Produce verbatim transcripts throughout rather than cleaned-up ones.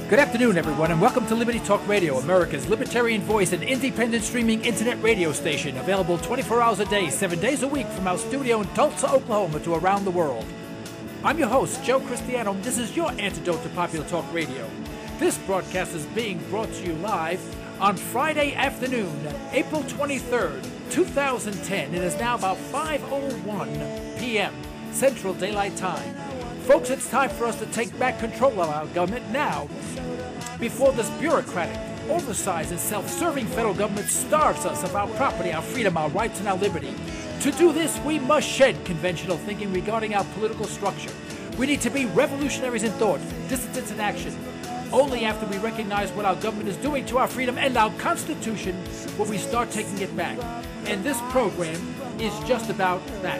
Good afternoon, everyone, and welcome to Liberty Talk Radio, America's libertarian voice and independent streaming internet radio station, available twenty-four hours a day, seven days a week from our studio in Tulsa, Oklahoma to around the world. I'm your host, Joe Cristiano, and this is your antidote to popular talk radio. This broadcast is being brought to you live on Friday afternoon, April twenty-third, two thousand ten. It is now about five oh one p.m. Central Daylight Time. Folks, it's time for us to take back control of our government now, before this bureaucratic, oversized, and self-serving federal government starves us of our property, our freedom, our rights, and our liberty. To do this, we must shed conventional thinking regarding our political structure. We need to be revolutionaries in thought, dissidents in action. Only after we recognize what our government is doing to our freedom and our Constitution will we start taking it back. And this program is just about that.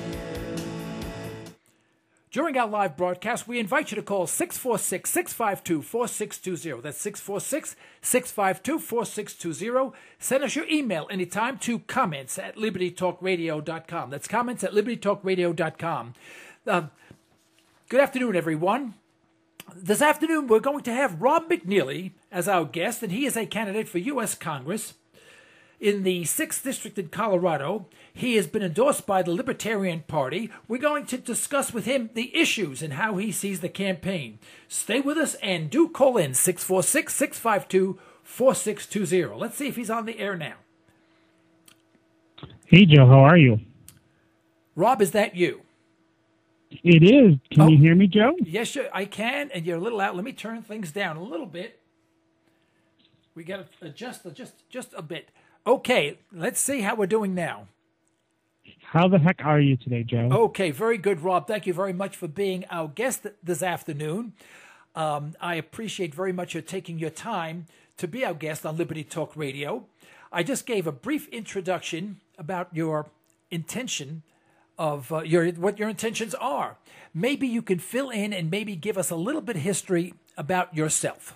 During our live broadcast, we invite you to call six four six, six five two, four six two zero. That's six four six, six five two, four six two zero. Send us your email anytime to comments at liberty talk radio dot com. That's comments at liberty talk radio dot com. Uh, good afternoon, everyone. This afternoon, we're going to have Rob McNeely as our guest, and he is a candidate for U S Congress in the sixth District in Colorado. He has been endorsed by the Libertarian Party. We're going to discuss with him the issues and how he sees the campaign. Stay with us and do call in six four six, six five two, four six two zero. Let's see if he's on the air now. Hey, Joe, how are you? Rob, is that you? It is. Can oh, you hear me, Joe? Yes, sure, I can, and you're a little out. Let me turn things down a little bit. We got to adjust just, just a bit. Okay, let's see how we're doing now. How the heck are you today, Joe? Okay, very good, Rob. Thank you very much for being our guest this afternoon. Um, I appreciate very much your taking your time to be our guest on Liberty Talk Radio. I just gave a brief introduction about your intention of uh, your what your intentions are. Maybe you can fill in and maybe give us a little bit of history about yourself.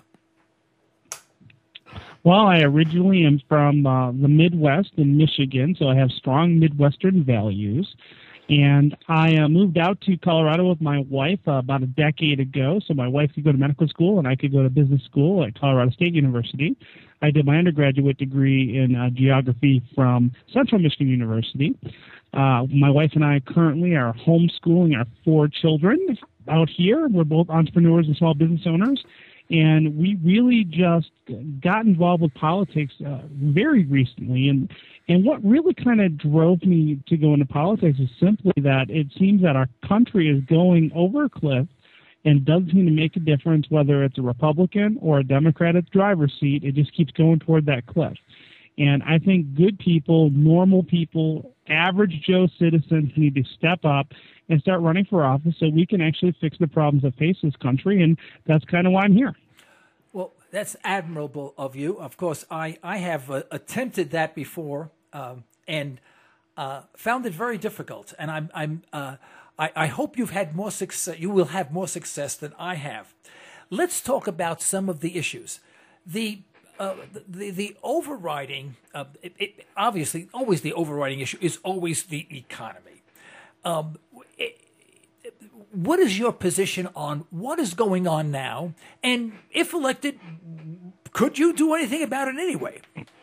Well, I originally am from uh, the Midwest in Michigan, so I have strong Midwestern values. And I uh, moved out to Colorado with my wife uh, about a decade ago, so my wife could go to medical school and I could go to business school at Colorado State University. I did my undergraduate degree in uh, geography from Central Michigan University. Uh, my wife and I currently are homeschooling our four children out here. We're both entrepreneurs and small business owners. And we really just got involved with politics uh, very recently. And and what really kind of drove me to go into politics is simply that it seems that our country is going over a cliff and doesn't seem to make a difference whether it's a Republican or a Democratic driver's seat. It just keeps going toward that cliff. And I think good people, normal people, average Joe citizens need to step up and start running for office so we can actually fix the problems that face this country, and that's kind of why I'm here. Well, that's admirable of you. Of course, I, I have uh, attempted that before um, and uh, found it very difficult. And I'm I'm uh, I, I hope you've had more success. You will have more success than I have. Let's talk about some of the issues. The Uh, the the overriding, uh, it, it, obviously, always the overriding issue is always the economy. Um, it, it, what is your position on what is going on now? And if elected, could you do anything about it anyway?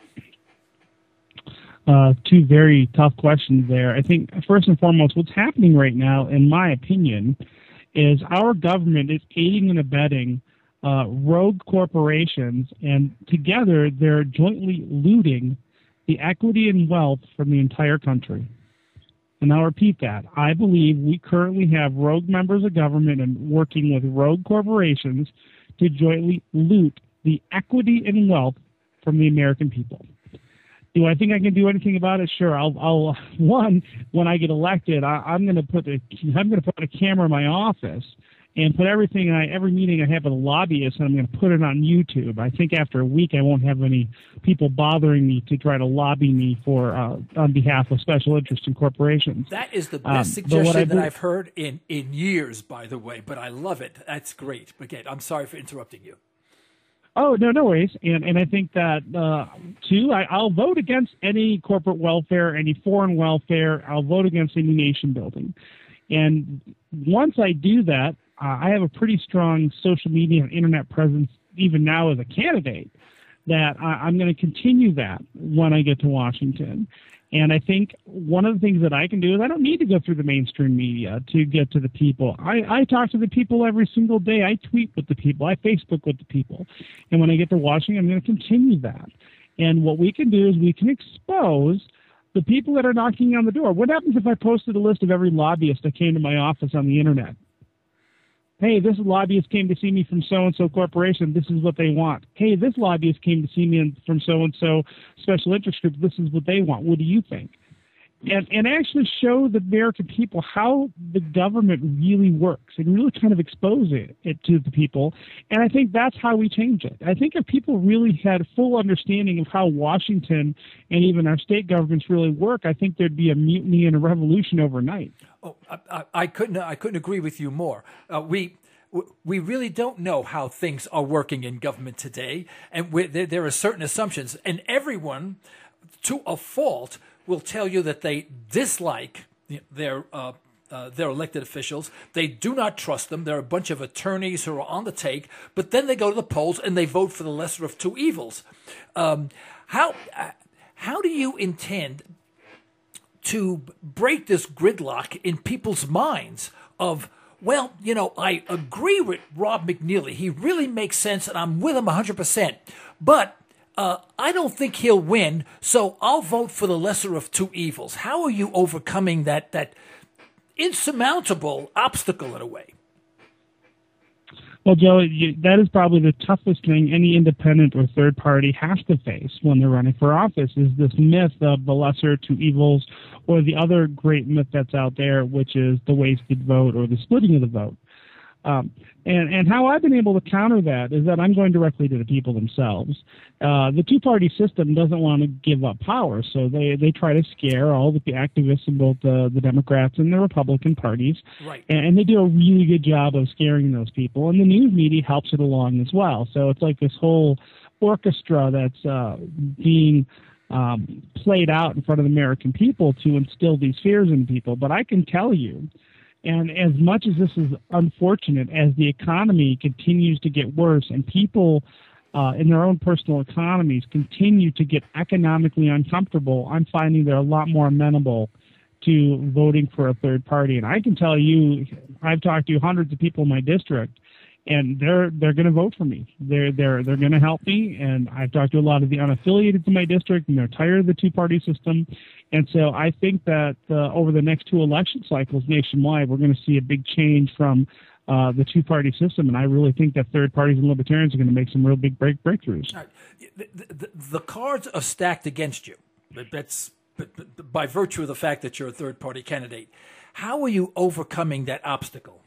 Uh, two very tough questions there. I think, first and foremost, what's happening right now, in my opinion, is our government is aiding and abetting Uh, rogue corporations, and together they're jointly looting the equity and wealth from the entire country. And I'll repeat that. I believe we currently have rogue members of government and working with rogue corporations to jointly loot the equity and wealth from the American people. Do I think I can do anything about it? Sure. I'll, I'll one, when I get elected, I, I'm going to put a, I'm going to put a camera in my office and put everything, I, every meeting I have with a lobbyist, and I'm going to put it on YouTube. I think after a week I won't have any people bothering me to try to lobby me for uh, on behalf of special interest in corporations. That is the best um, suggestion that I've heard in, in years, by the way, but I love it. That's great. Again, I'm sorry for interrupting you. Oh, no, no worries. And and I think that, uh, two, I, I'll vote against any corporate welfare, any foreign welfare. I'll vote against any nation building. And once I do that, uh, I have a pretty strong social media and internet presence even now as a candidate, that I, I'm going to continue that when I get to Washington. And I think one of the things that I can do is I don't need to go through the mainstream media to get to the people. I, I talk to the people every single day. I tweet with the people. I Facebook with the people. And when I get to Washington, I'm going to continue that. And what we can do is we can expose the people that are knocking on the door. What happens if I posted a list of every lobbyist that came to my office on the internet? Hey, this lobbyist came to see me from so-and-so corporation. This is what they want. Hey, this lobbyist came to see me from so-and-so special interest group. This is what they want. What do you think? And, and actually show the American people how the government really works and really kind of expose it, it to the people. And I think that's how we change it. I think if people really had a full understanding of how Washington and even our state governments really work, I think there'd be a mutiny and a revolution overnight. Oh, I, I couldn't. I couldn't agree with you more. Uh, we we really don't know how things are working in government today, and there, there are certain assumptions, and everyone, to a fault, will tell you that they dislike their uh, uh, their elected officials. They do not trust them. They're a bunch of attorneys who are on the take, but then they go to the polls and they vote for the lesser of two evils. Um, how how do you intend to break this gridlock in people's minds of, well, you know, I agree with Rob McNeely. He really makes sense, and I'm with him one hundred percent. But uh, I don't think he'll win, so I'll vote for the lesser of two evils. How are you overcoming that that insurmountable obstacle in a way? Well, Joe, you, that is probably the toughest thing any independent or third party has to face when they're running for office, is this myth of the lesser two evils, or the other great myth that's out there, which is the wasted vote or the splitting of the vote. Um, and, and how I've been able to counter that is that I'm going directly to the people themselves. Uh, the two-party system doesn't want to give up power, so they, they try to scare all the activists in both the, the Democrats and the Republican parties. Right. And, and they do a really good job of scaring those people, and the news media helps it along as well. So it's like this whole orchestra that's uh, being um, played out in front of the American people to instill these fears in people. But I can tell you, and as much as this is unfortunate, as the economy continues to get worse and people uh, in their own personal economies continue to get economically uncomfortable, I'm finding they're a lot more amenable to voting for a third party. And I can tell you, I've talked to hundreds of people in my district, and they're they're going to vote for me. They're they're they're going to help me. And I've talked to a lot of the unaffiliated in my district, and they're tired of the two-party system. And so I think that uh, over the next two election cycles nationwide, we're going to see a big change from uh, the two-party system. And I really think that third parties and libertarians are going to make some real big break breakthroughs. Right. The, the, the cards are stacked against you. That's by virtue of the fact that you're a third-party candidate. How are you overcoming that obstacle?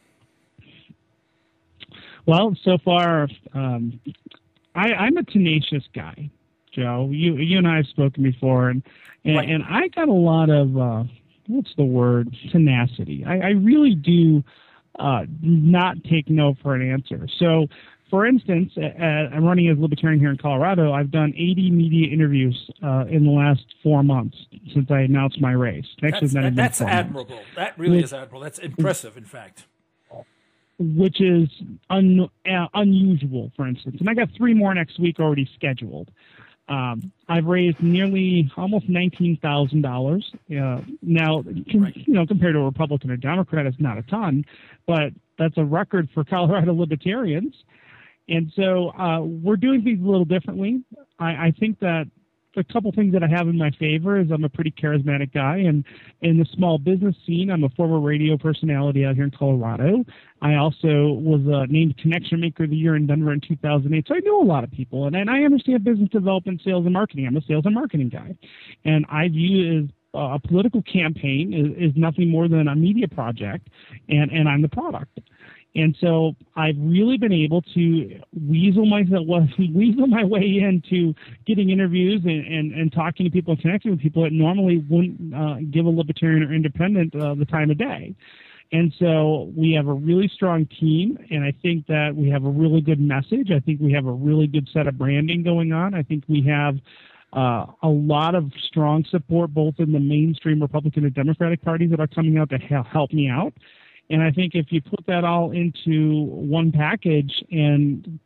Well, so far, um, I, I'm a tenacious guy, Joe. You you and I have spoken before, and and, right. and I got a lot of, uh, what's the word, tenacity. I, I really do uh, not take no for an answer. So, for instance, uh, I'm running as a libertarian here in Colorado. I've done eighty media interviews uh, in the last four months since I announced my race. Actually, that's that's admirable. Months. That really Which, is admirable. That's impressive, in fact. Which is un, uh, unusual, for instance. And I got three more next week already scheduled. Um, I've raised nearly almost nineteen thousand dollars. Uh, now, com- right. you know, compared to a Republican or Democrat, it's not a ton, but that's a record for Colorado libertarians. And so uh, we're doing things a little differently. I, I think that a couple things that I have in my favor is I'm a pretty charismatic guy, and in the small business scene, I'm a former radio personality out here in Colorado. I also was uh, named Connection Maker of the Year in Denver in two thousand eight, so I know a lot of people, and, and I understand business development, sales, and marketing. I'm a sales and marketing guy, and I view it as uh, a political campaign is, is nothing more than a media project, and, and I'm the product. And so I've really been able to weasel myself, weasel my way into getting interviews and, and, and talking to people and connecting with people that normally wouldn't uh, give a libertarian or independent uh, the time of day. And so we have a really strong team, and I think that we have a really good message. I think we have a really good set of branding going on. I think we have uh, a lot of strong support both in the mainstream Republican and Democratic parties that are coming out to help me out. And I think if you put that all into one package and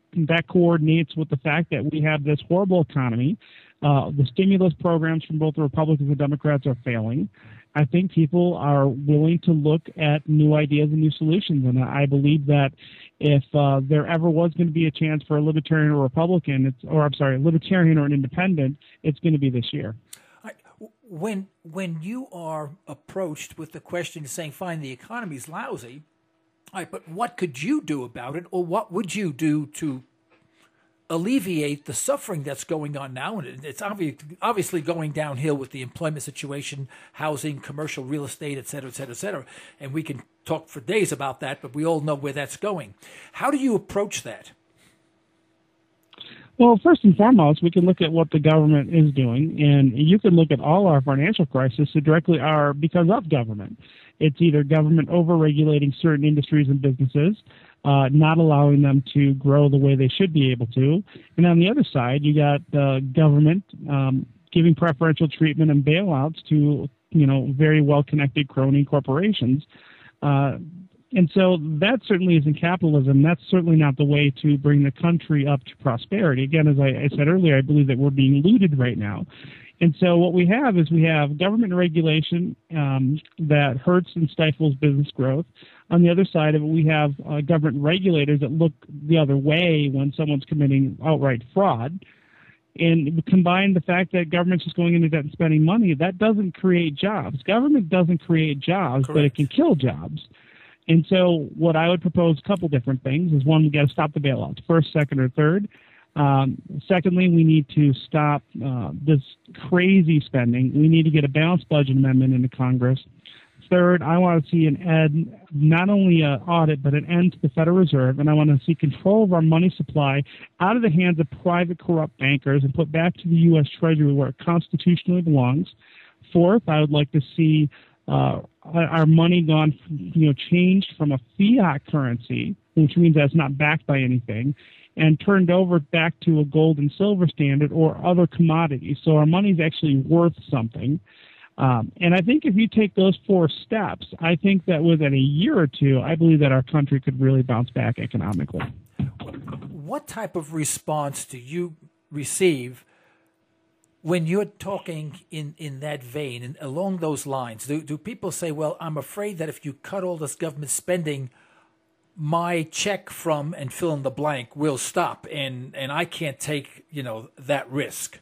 that coordinates with the fact that we have this horrible economy. Uh, the stimulus programs from both the Republicans and Democrats are failing. I think people are willing to look at new ideas and new solutions, and I believe that if uh, there ever was going to be a chance for a Libertarian or Republican, it's, or I'm sorry, a Libertarian or an Independent, it's going to be this year. When when you are approached with the question saying, fine, the economy's lousy, all right, but what could you do about it, or what would you do to alleviate the suffering that's going on now? And it's obvi- obviously going downhill with the employment situation, housing, commercial real estate, et cetera, et cetera, et cetera. And we can talk for days about that, but we all know where that's going. How do you approach that? Well, first and foremost, we can look at what the government is doing, and you can look at all our financial crises that directly are because of government. It's either government over-regulating certain industries and businesses, uh, not allowing them to grow the way they should be able to, and on the other side, you got the government um, giving preferential treatment and bailouts to, you know, very well-connected crony corporations. Uh, And so that certainly isn't capitalism. That's certainly not the way to bring the country up to prosperity. Again, as I, I said earlier, I believe that we're being looted right now. And so what we have is we have government regulation um, that hurts and stifles business growth. On the other side of it, we have uh, government regulators that look the other way when someone's committing outright fraud. And combine the fact that government's just going into debt and spending money, that doesn't create jobs. Government doesn't create jobs, Correct. But it can kill jobs. And so what I would propose, a couple different things, is one, we got to stop the bailouts, first, second, or third. Um, secondly, we need to stop uh, this crazy spending. We need to get a balanced budget amendment into Congress. Third, I want to see an end, not only an audit, but an end to the Federal Reserve, and I want to see control of our money supply out of the hands of private corrupt bankers and put back to the U S Treasury where it constitutionally belongs. Fourth, I would like to see Uh, our money gone, you know, changed from a fiat currency, which means that it's not backed by anything, and turned over back to a gold and silver standard or other commodities. So our money is actually worth something. Um, and I think if you take those four steps, I think that within a year or two, I believe that our country could really bounce back economically. What type of response do you receive when you're talking in, in that vein and along those lines? Do, do people say, well, I'm afraid that if you cut all this government spending, my check from and fill in the blank will stop, and, and I can't take, you know, that risk?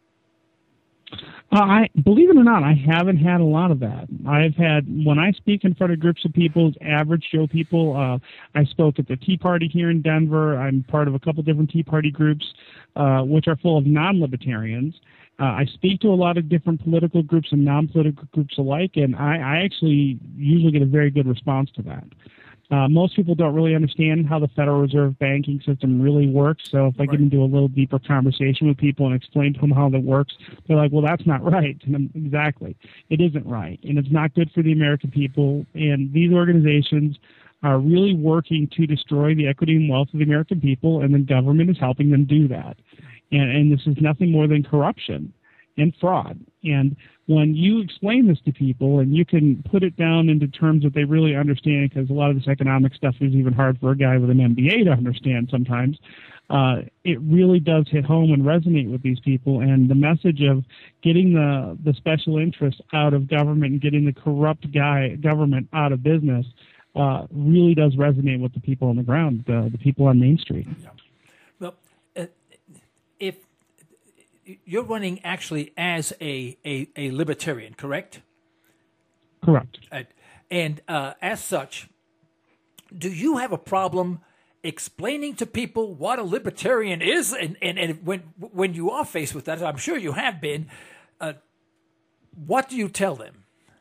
Uh, I believe it or not, I haven't had a lot of that. I've had, when I speak in front of groups of people, average Joe people, uh, I spoke at the Tea Party here in Denver. I'm part of a couple different Tea Party groups, uh, which are full of non-libertarians. Uh, I speak to a lot of different political groups and non-political groups alike, and I, I actually usually get a very good response to that. Uh, most people don't really understand how the Federal Reserve banking system really works, so if I right. get into a little deeper conversation with people and explain to them how that works, they're like, well, that's not right. And I'm, exactly. It isn't right, and it's not good for the American people, and these organizations are really working to destroy the equity and wealth of the American people, and the government is helping them do that. And, and this is nothing more than corruption and fraud. And when you explain this to people and you can put it down into terms that they really understand, because a lot of this economic stuff is even hard for a guy with an M B A to understand sometimes, uh, it really does hit home and resonate with these people. And the message of getting the, the special interests out of government and getting the corrupt guy government out of business uh, really does resonate with the people on the ground, the, the people on Main Street. Yeah. Well, uh, if you're running actually as a, a, a libertarian, correct? Correct. Uh, and uh, as such, do you have a problem explaining to people what a libertarian is? And, and, and when when you are faced with that, I'm sure you have been, uh, what do you tell them?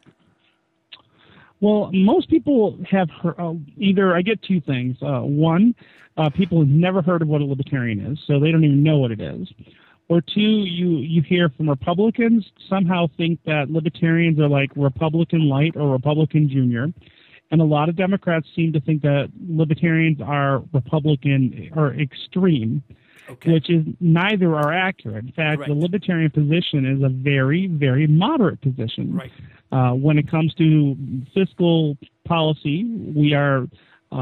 Well, most people have heard, uh, either I get two things. Uh, one, uh, people have never heard of what a libertarian is, so they don't even know what it is. Or two, you, you hear from Republicans somehow think that libertarians are like Republican light or Republican junior. And a lot of Democrats seem to think that libertarians are Republican or extreme, okay. which is neither are accurate. In fact, right. the libertarian position is a very, very moderate position. Right. Uh, when it comes to fiscal policy, we are uh,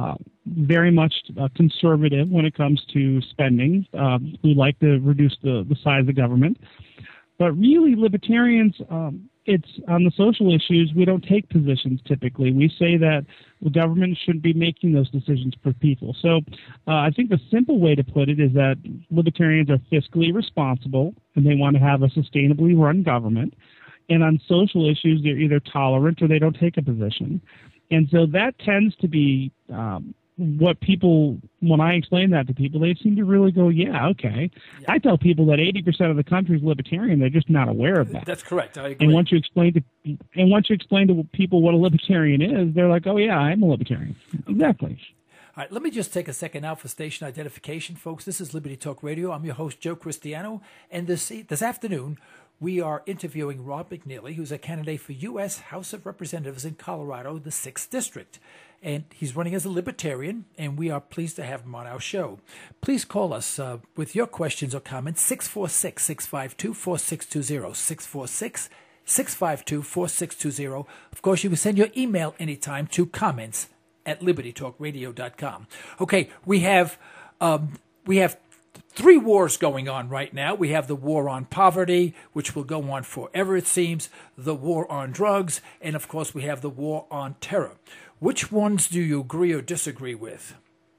very much uh, conservative when it comes to spending, um, who like to reduce the, the size of government. But really, libertarians, um, it's on the social issues, we don't take positions typically. We say that the government shouldn't be making those decisions for people. So uh, I think the simple way to put it is that libertarians are fiscally responsible and they want to have a sustainably run government. And on social issues, they're either tolerant or they don't take a position. And so that tends to be um, what people, when I explain that to people, they seem to really go, yeah, okay. Yeah. I tell people that eighty percent of the country is libertarian. They're just not aware of that. That's correct. I agree. And once you explain to, and once you explain to people what a libertarian is, they're like, oh, yeah, I'm a libertarian. Okay. Exactly. All right, let me just take a second now for station identification, folks. This is Liberty Talk Radio. I'm your host, Joe Cristiano, and this this afternoon, we are interviewing Rob McNeely, who's a candidate for U S House of Representatives in Colorado, the sixth District. And he's running as a libertarian, and we are pleased to have him on our show. Please call us uh, with your questions or comments, six four six, six five two, four six two zero, six four six, six five two, four six two zero. Of course, you can send your email anytime to comments at liberty talk radio dot com. Okay, we have um, we have three wars going on right now. We have the war on poverty, which will go on forever, it seems, the war on drugs, and of course we have the war on terror. Which ones do you agree or disagree with?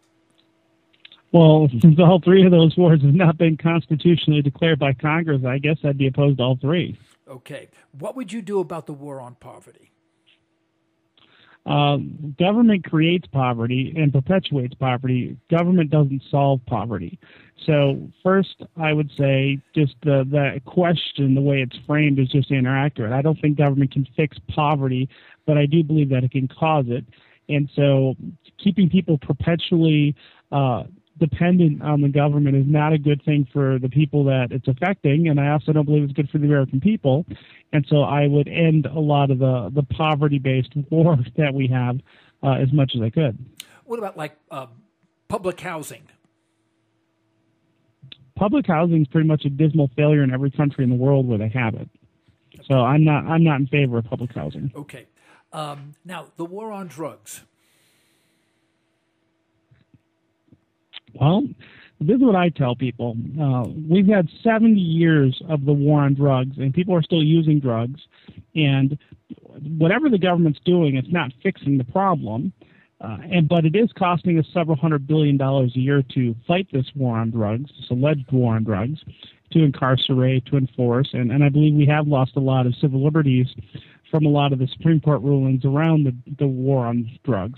Well, since all three of those wars have not been constitutionally declared by Congress, I guess I'd be opposed to all three. Okay. What would you do about the war on poverty? Uh, government creates poverty and perpetuates poverty. Government doesn't solve poverty. So first, I would say just the, the question, the way it's framed, is just inaccurate. I don't think government can fix poverty, but I do believe that it can cause it. And so keeping people perpetually uh, dependent on the government is not a good thing for the people that it's affecting, and I also don't believe it's good for the American people. And so I would end a lot of the, the poverty-based war that we have uh, as much as I could. What about, like, uh, public housing? Public housing is pretty much a dismal failure in every country in the world where they have it. So I'm not I'm not in favor of public housing. Okay. Um, now, the war on drugs. Well, this is what I tell people. Uh, we've had seventy years of the war on drugs, and people are still using drugs. And whatever the government's doing, it's not fixing the problem. Uh, and but it is costing us several hundred billion dollars a year to fight this war on drugs, this alleged war on drugs, to incarcerate, to enforce. And, and I believe we have lost a lot of civil liberties from a lot of the Supreme Court rulings around the, the war on drugs.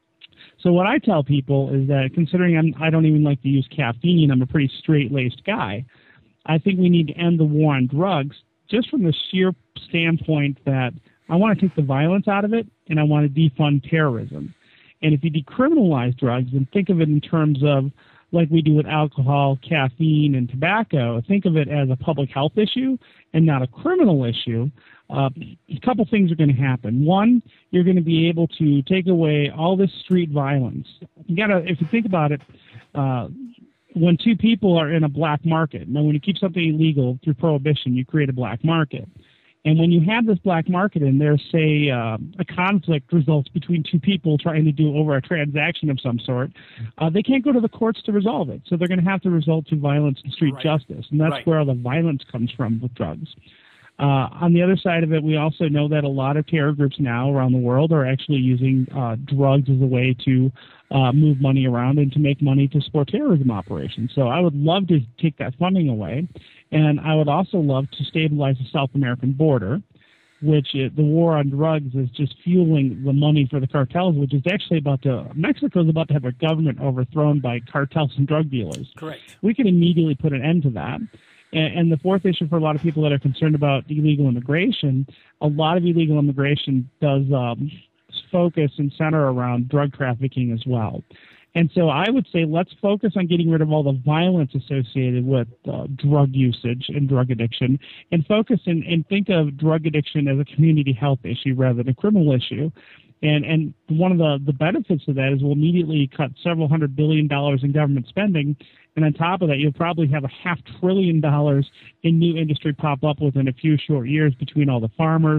So what I tell people is that, considering I'm, I don't even like to use caffeine, I'm a pretty straight-laced guy, I think we need to end the war on drugs just from the sheer standpoint that I want to take the violence out of it, and I want to defund terrorism. And if you decriminalize drugs and think of it in terms of, like we do with alcohol, caffeine, and tobacco, think of it as a public health issue and not a criminal issue, uh, a couple things are going to happen. One, you're going to be able to take away all this street violence. You gotta, if you think about it, uh, when two people are in a black market, now when you keep something illegal through prohibition, you create a black market. And when you have this black market and there's, say, uh, a conflict results between two people trying to do over a transaction of some sort, uh, they can't go to the courts to resolve it. So they're going to have to resort to violence and street right. justice. And that's right. where all the violence comes from with drugs. Uh, on the other side of it, we also know that a lot of terror groups now around the world are actually using uh, drugs as a way to uh, move money around and to make money to support terrorism operations. So I would love to take that funding away. And I would also love to stabilize the South American border, which uh, the war on drugs is just fueling the money for the cartels, which is actually about to, Mexico is about to have their government overthrown by cartels and drug dealers. Correct. We can immediately put an end to that. And, and the fourth issue for a lot of people that are concerned about illegal immigration, a lot of illegal immigration does um, focus and center around drug trafficking as well. And so I would say let's focus on getting rid of all the violence associated with uh, drug usage and drug addiction, and focus and, and think of drug addiction as a community health issue rather than a criminal issue. And and one of the, the benefits of that is we'll immediately cut several hundred billion dollars in government spending, and on top of that, you'll probably have a half trillion dollars in new industry pop up within a few short years between all the farmers,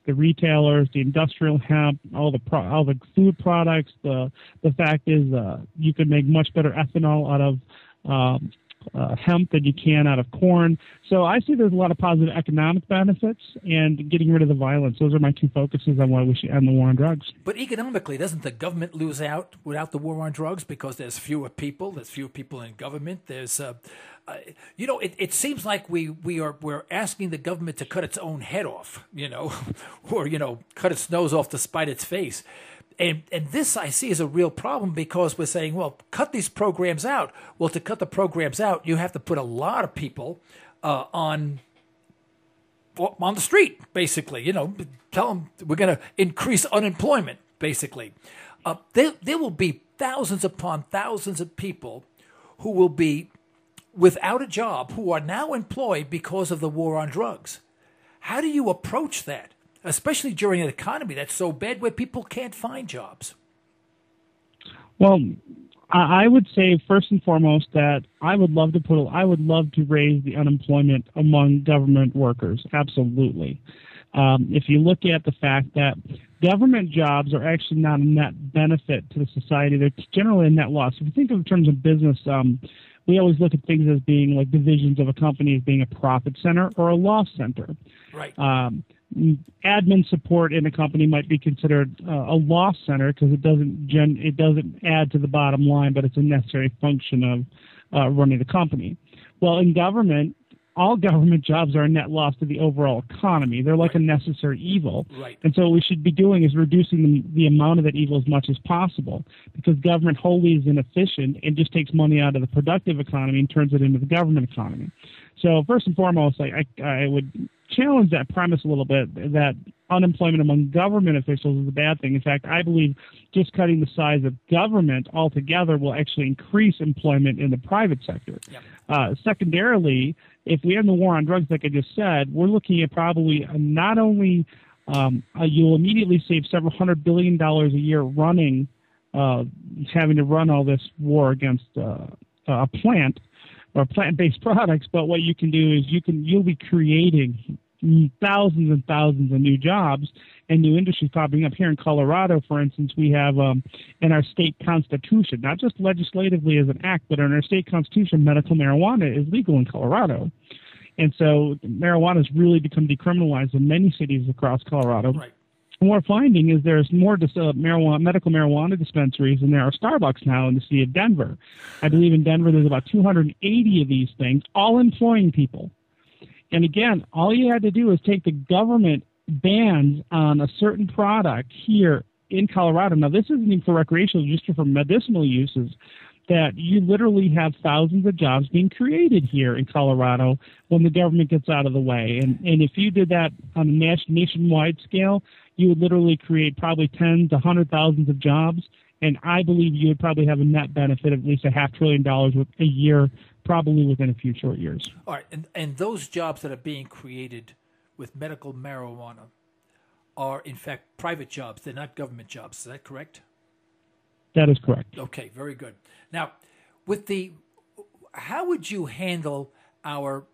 the retailers, the industrial hemp, all the pro- all the food products. The the fact is, uh, you can make much better ethanol out of um, uh, hemp than you can out of corn. So I see there's a lot of positive economic benefits and getting rid of the violence. Those are my two focuses on why we should end the war on drugs. But economically, doesn't the government lose out without the war on drugs because there's fewer people, there's fewer people in government, there's, uh, uh, you know, it, it seems like we, we are we're asking the government to cut its own head off, you know, or, you know, cut its nose off to spite its face. And and this I see as a real problem because we're saying, well, cut these programs out. Well, to cut the programs out, you have to put a lot of people uh, on on the street, basically. You know, tell them we're going to increase unemployment, basically. Uh, there, there will be thousands upon thousands of people who will be without a job, who are now employed because of the war on drugs. How do you approach that? Especially during an economy that's so bad where people can't find jobs? Well, I would say first and foremost that I would love to put, I would love to raise the unemployment among government workers. Absolutely. Um, if you look at the fact that government jobs are actually not a net benefit to the society, they're generally a net loss. If you think of in terms of business, um, we always look at things as being like divisions of a company as being a profit center or a loss center. Right. Um, admin support in a company might be considered uh, a loss center because it doesn't gen- it doesn't add to the bottom line, but it's a necessary function of uh, running the company. Well, in government, all government jobs are a net loss to the overall economy. They're like right. a necessary evil. Right. And so what we should be doing is reducing the, the amount of that evil as much as possible because government wholly is inefficient and just takes money out of the productive economy and turns it into the government economy. So first and foremost, I, I, I would challenge that premise a little bit that unemployment among government officials is a bad thing. In fact, I believe just cutting the size of government altogether will actually increase employment in the private sector. Yep. Uh, secondarily, if we end the war on drugs, like I just said, we're looking at probably not only um, uh, you'll immediately save several hundred billion dollars a year running, uh, having to run all this war against uh, a plant or plant-based products, but what you can do is you can you'll be creating thousands and thousands of new jobs and new industries popping up. Here in Colorado, for instance, we have um, in our state constitution, not just legislatively as an act, but in our state constitution, medical marijuana is legal in Colorado. And so marijuana has really become decriminalized in many cities across Colorado. Right. And what we're finding is there's more dis- uh, marijuana, medical marijuana dispensaries than there are Starbucks now in the city of Denver. I believe in Denver there's about two hundred eighty of these things, all employing people. And again, all you had to do is take the government bans on a certain product here in Colorado. Now, this isn't even for recreational, just for medicinal uses, that you literally have thousands of jobs being created here in Colorado when the government gets out of the way. And, and if you did that on a nation, nationwide scale, you would literally create probably tens to hundred thousands of jobs. And I believe you would probably have a net benefit of at least a half trillion dollars a year, probably within a few short years. All right. And, and those jobs that are being created with medical marijuana are, in fact, private jobs. They're not government jobs. Is that correct? That is correct. Okay, very good. Now, with the, how would you handle our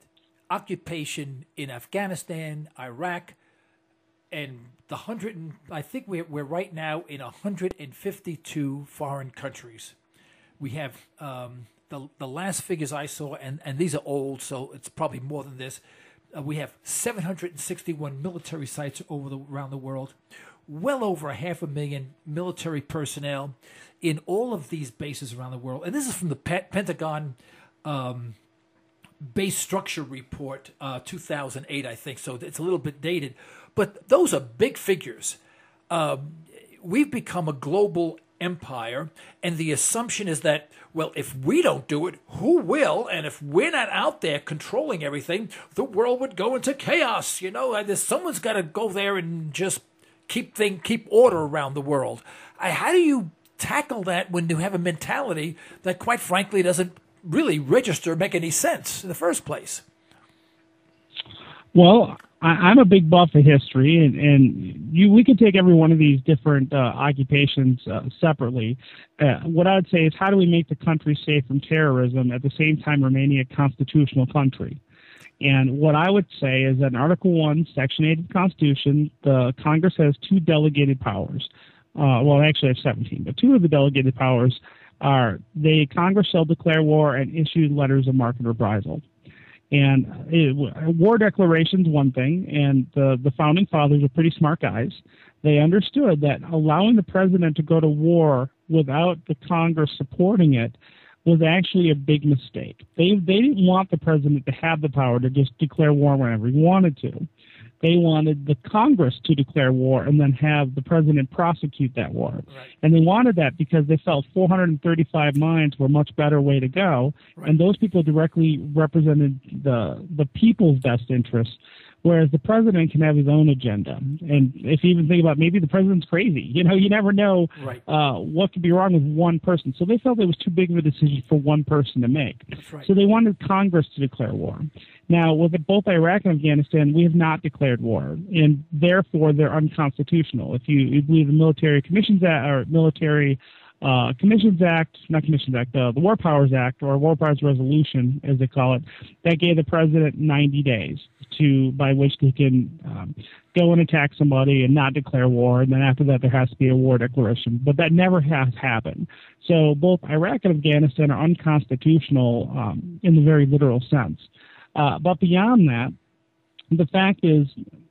occupation in Afghanistan, Iraq, and the hundred? And I think we're we're right now in one hundred fifty-two foreign countries. We have um, the the last figures I saw, and and these are old, so it's probably more than this. Uh, we have seven hundred sixty-one military sites over the, around the world, well over a half a million military personnel in all of these bases around the world. And this is from the Pe- Pentagon um, Base Structure Report, uh, two thousand eight, I think, so it's a little bit dated. But those are big figures. Um, we've become a global empire, and the assumption is that, well, if we don't do it, who will? And if we're not out there controlling everything, the world would go into chaos. You know, and someone's got to go there and just keep thing, keep order around the world. I, how do you tackle that when you have a mentality that, quite frankly, doesn't really register, make any sense in the first place? Well, I, I'm a big buff of history, and, and you, we could take every one of these different uh, occupations uh, separately. Uh, what I would say is, how do we make the country safe from terrorism at the same time remaining a constitutional country? And what I would say is that in Article one, Section eight of the Constitution, the Congress has two delegated powers. Uh, well, actually, I have seventeen, but two of the delegated powers are the Congress shall declare war and issue letters of marque and reprisal. And it, war declaration's one thing, and the, the founding fathers are pretty smart guys. They understood that allowing the president to go to war without the Congress supporting it was actually a big mistake. They they didn't want the president to have the power to just declare war whenever he wanted to. They wanted the Congress to declare war and then have the president prosecute that war. Right. And they wanted that because they felt four hundred thirty-five mines were a much better way to go, right. And those people directly represented the the people's best interests, whereas the president can have his own agenda. And if you even think about maybe the president's crazy, you know, you never know right. uh, what could be wrong with one person. So they felt it was too big of a decision for one person to make. Right. So they wanted Congress to declare war. Now, with both Iraq and Afghanistan, we have not declared war, and therefore they're unconstitutional. If you, you believe the Military Commissions Act or Military uh, Commissions Act, not Commissions Act, uh, the War Powers Act or War Powers Resolution, as they call it, that gave the president ninety days to by which he can um, go and attack somebody and not declare war, and then after that there has to be a war declaration. But that never has happened. So both Iraq and Afghanistan are unconstitutional um, in the very literal sense. Uh, but beyond that, the fact is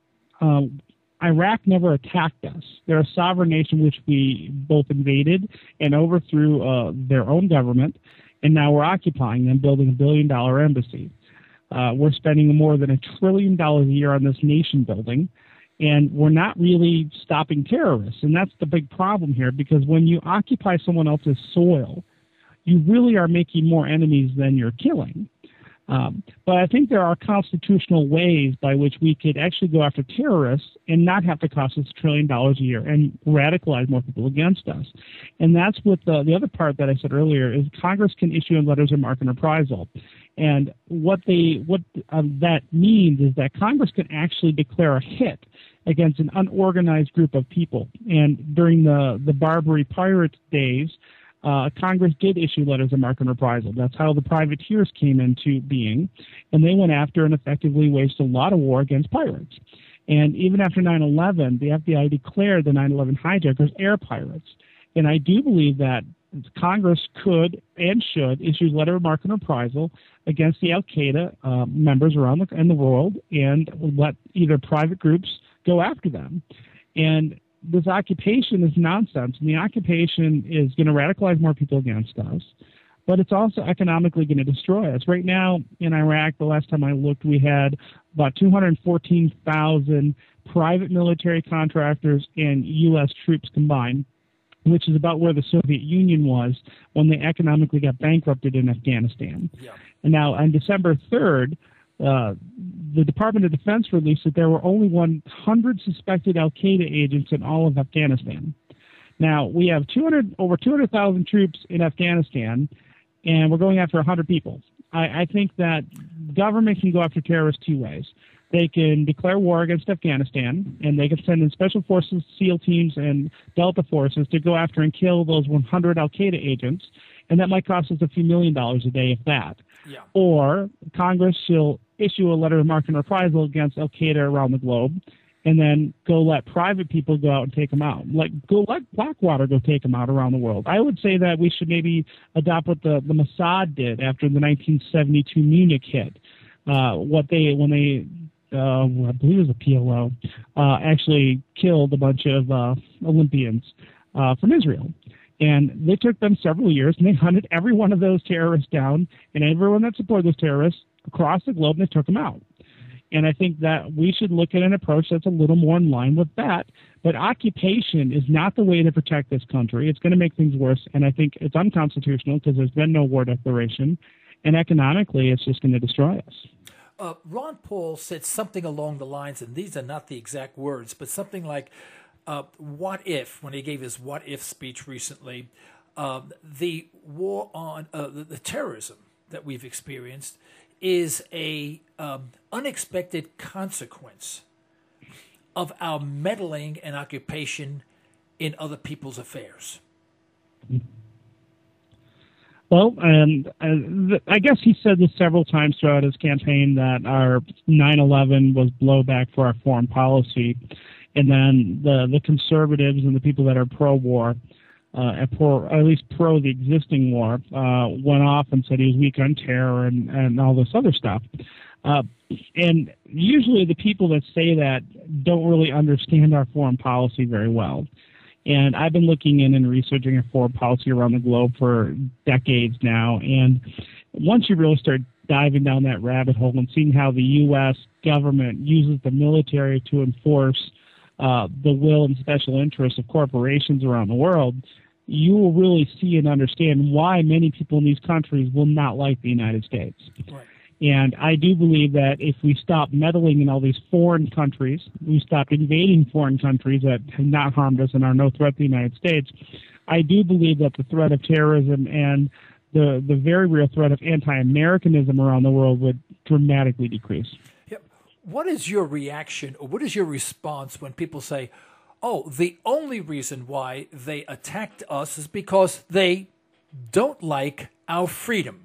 uh, Iraq never attacked us. They're a sovereign nation which we both invaded and overthrew uh, their own government, and now we're occupying them, building a billion-dollar embassy. Uh, we're spending more than a trillion dollars a year on this nation building, and we're not really stopping terrorists. And that's the big problem here, because when you occupy someone else's soil, you really are making more enemies than you're killing. Um, but I think there are constitutional ways by which we could actually go after terrorists and not have to cost us a trillion dollars a year and radicalize more people against us. And that's what the, the other part that I said earlier is Congress can issue letters of marque and reprisal. And what they what um, that means is that Congress can actually declare a hit against an unorganized group of people. And during the, the Barbary pirate days, Uh, Congress did issue letters of marque and reprisal. That's how the privateers came into being, and they went after and effectively waged a lot of war against pirates. And even after nine eleven, the F B I declared the nine eleven hijackers air pirates. And I do believe that Congress could and should issue a letter of marque and reprisal against the Al-Qaeda uh, members around the, in the world and let either private groups go after them. And this occupation is nonsense, and the occupation is going to radicalize more people against us, but it's also economically going to destroy us. Right now in Iraq, the last time I looked, we had about two hundred fourteen thousand private military contractors and U S troops combined, which is about where the Soviet Union was when they economically got bankrupted in Afghanistan. Yeah. And now on December third, Uh, the Department of Defense released that there were only one hundred suspected Al-Qaeda agents in all of Afghanistan. Now, we have two hundred, over two hundred thousand troops in Afghanistan, and we're going after one hundred people. I, I think that government can go after terrorists two ways. They can declare war against Afghanistan, and they can send in special forces, SEAL teams, and Delta forces to go after and kill those one hundred Al-Qaeda agents, and that might cost us a few million dollars a day, if that. Yeah. Or Congress shall issue a letter of marque and reprisal against Al-Qaeda around the globe, and then go let private people go out and take them out. Like, go let Blackwater go take them out around the world. I would say that we should maybe adopt what the, the Mossad did after the nineteen seventy-two Munich hit. Uh, what they, when they, uh, I believe it was a P L O, uh, actually killed a bunch of uh, Olympians uh, from Israel. And they took them several years, and they hunted every one of those terrorists down, and everyone that supported those terrorists across the globe, and they took them out. And I think that we should look at an approach that's a little more in line with that. But occupation is not the way to protect this country. It's going to make things worse, and I think it's unconstitutional because there's been no war declaration, and economically it's just going to destroy us. Uh, Ron Paul said something along the lines, and these are not the exact words, but something like, Uh, what if, when he gave his what if speech recently, uh, the war on uh, the, the terrorism that we've experienced is a um, unexpected consequence of our meddling and occupation in other people's affairs. Well, and uh, I guess he said this several times throughout his campaign that our nine eleven was blowback for our foreign policy, and then the the conservatives and the people that are pro-war, uh, pro, or at least pro the existing war, uh, went off and said he was weak on terror and, and all this other stuff. Uh, and usually the people that say that don't really understand our foreign policy very well. And I've been looking in and researching our foreign policy around the globe for decades now. And once you really start diving down that rabbit hole and seeing how the U S government uses the military to enforce uh, the will and special interests of corporations around the world, you will really see and understand why many people in these countries will not like the United States. Right. And I do believe that if we stop meddling in all these foreign countries, we stop invading foreign countries that have not harmed us and are no threat to the United States, I do believe that the threat of terrorism and the, the very real threat of anti-Americanism around the world would dramatically decrease. Yep. What is your reaction, or what is your response when people say, oh, the only reason why they attacked us is because they don't like our freedom?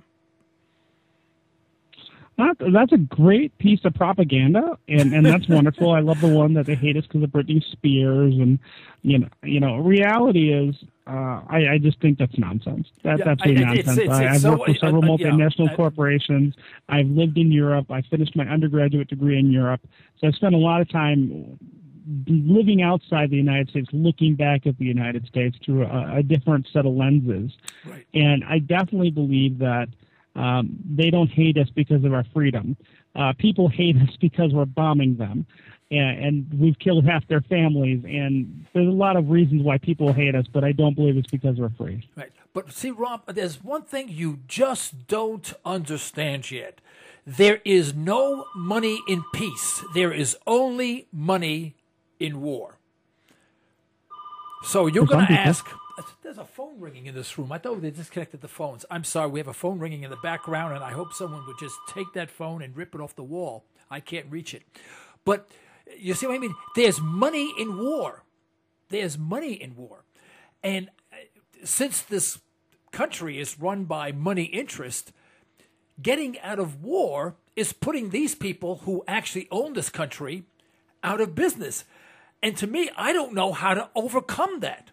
That, that's a great piece of propaganda, and, and that's wonderful. I love the one that they hate us because of Britney Spears, and you know, you know. Reality is, uh, I, I just think that's nonsense. That's yeah, absolutely I, nonsense. It's, it's, I, it's I've so, worked for several uh, uh, multinational yeah, corporations. I've lived in Europe. I finished my undergraduate degree in Europe, so I've spent a lot of time living outside the United States, looking back at the United States through a, a different set of lenses. Right. And I definitely believe that. Um, they don't hate us because of our freedom. Uh, people hate us because we're bombing them, and, and we've killed half their families. And there's a lot of reasons why people hate us, but I don't believe it's because we're free. Right. But see, Rob, there's one thing you just don't understand yet. There is no money in peace. There is only money in war. So you're going to ask... There's a phone ringing in this room. I thought they disconnected the phones. I'm sorry. We have a phone ringing in the background, and I hope someone would just take that phone and rip it off the wall. I can't reach it. But you see what I mean? There's money in war. There's money in war. And since this country is run by money interest, getting out of war is putting these people who actually own this country out of business. And to me, I don't know how to overcome that.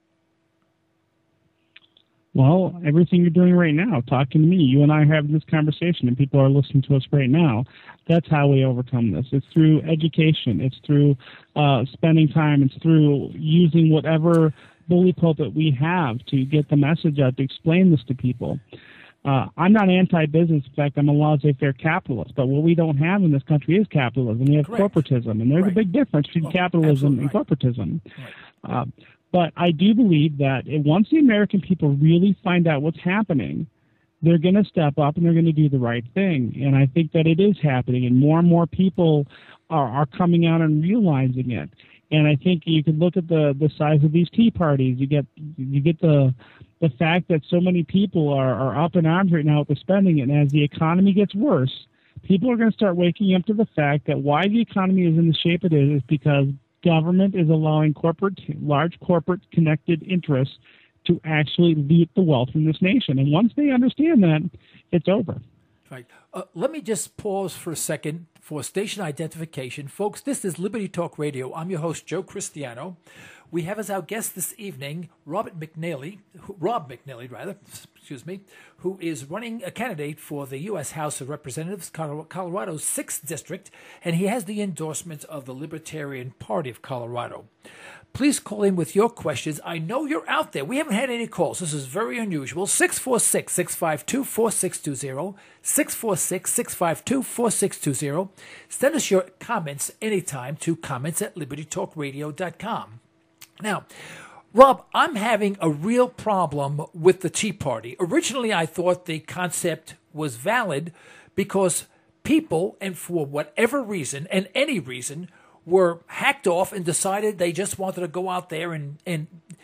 Well, everything you're doing right now, talking to me, you and I have this conversation, and people are listening to us right now. That's how we overcome this. It's through education. It's through uh, spending time. It's through using whatever bully pulpit we have to get the message out, to explain this to people. Uh, I'm not anti-business. In fact, I'm a laissez-faire capitalist. But what we don't have in this country is capitalism. We have Correct. corporatism, and there's Right. a big difference between Oh, capitalism and right. corporatism. Right. Uh, But I do believe that once the American people really find out what's happening, they're going to step up and they're going to do the right thing. And I think that it is happening, and more and more people are, are coming out and realizing it. And I think you can look at the, the size of these tea parties. You get you get the the fact that so many people are, are up in arms right now with the spending. And as the economy gets worse, people are going to start waking up to the fact that why the economy is in the shape it is is because government is allowing corporate, large corporate connected interests to actually loot the wealth in this nation. And once they understand that, it's over. Right. Uh, let me just pause for a second for station identification. Folks, this is Liberty Talk Radio. I'm your host, Joe Cristiano. We have as our guest this evening, Robert McNally, who, Rob McNally, rather, excuse me, who is running a candidate for the U S House of Representatives, Colorado's sixth District, and he has the endorsement of the Libertarian Party of Colorado. Please call in with your questions. I know you're out there. We haven't had any calls. This is very unusual. six four six, six five two, four six two zero, six four six, six five two, four six two zero. Send us your comments anytime to comments at liberty talk radio dot com. Now, Rob, I'm having a real problem with the Tea Party. Originally, I thought the concept was valid because people, and for whatever reason, and any reason, were hacked off and decided they just wanted to go out there and, and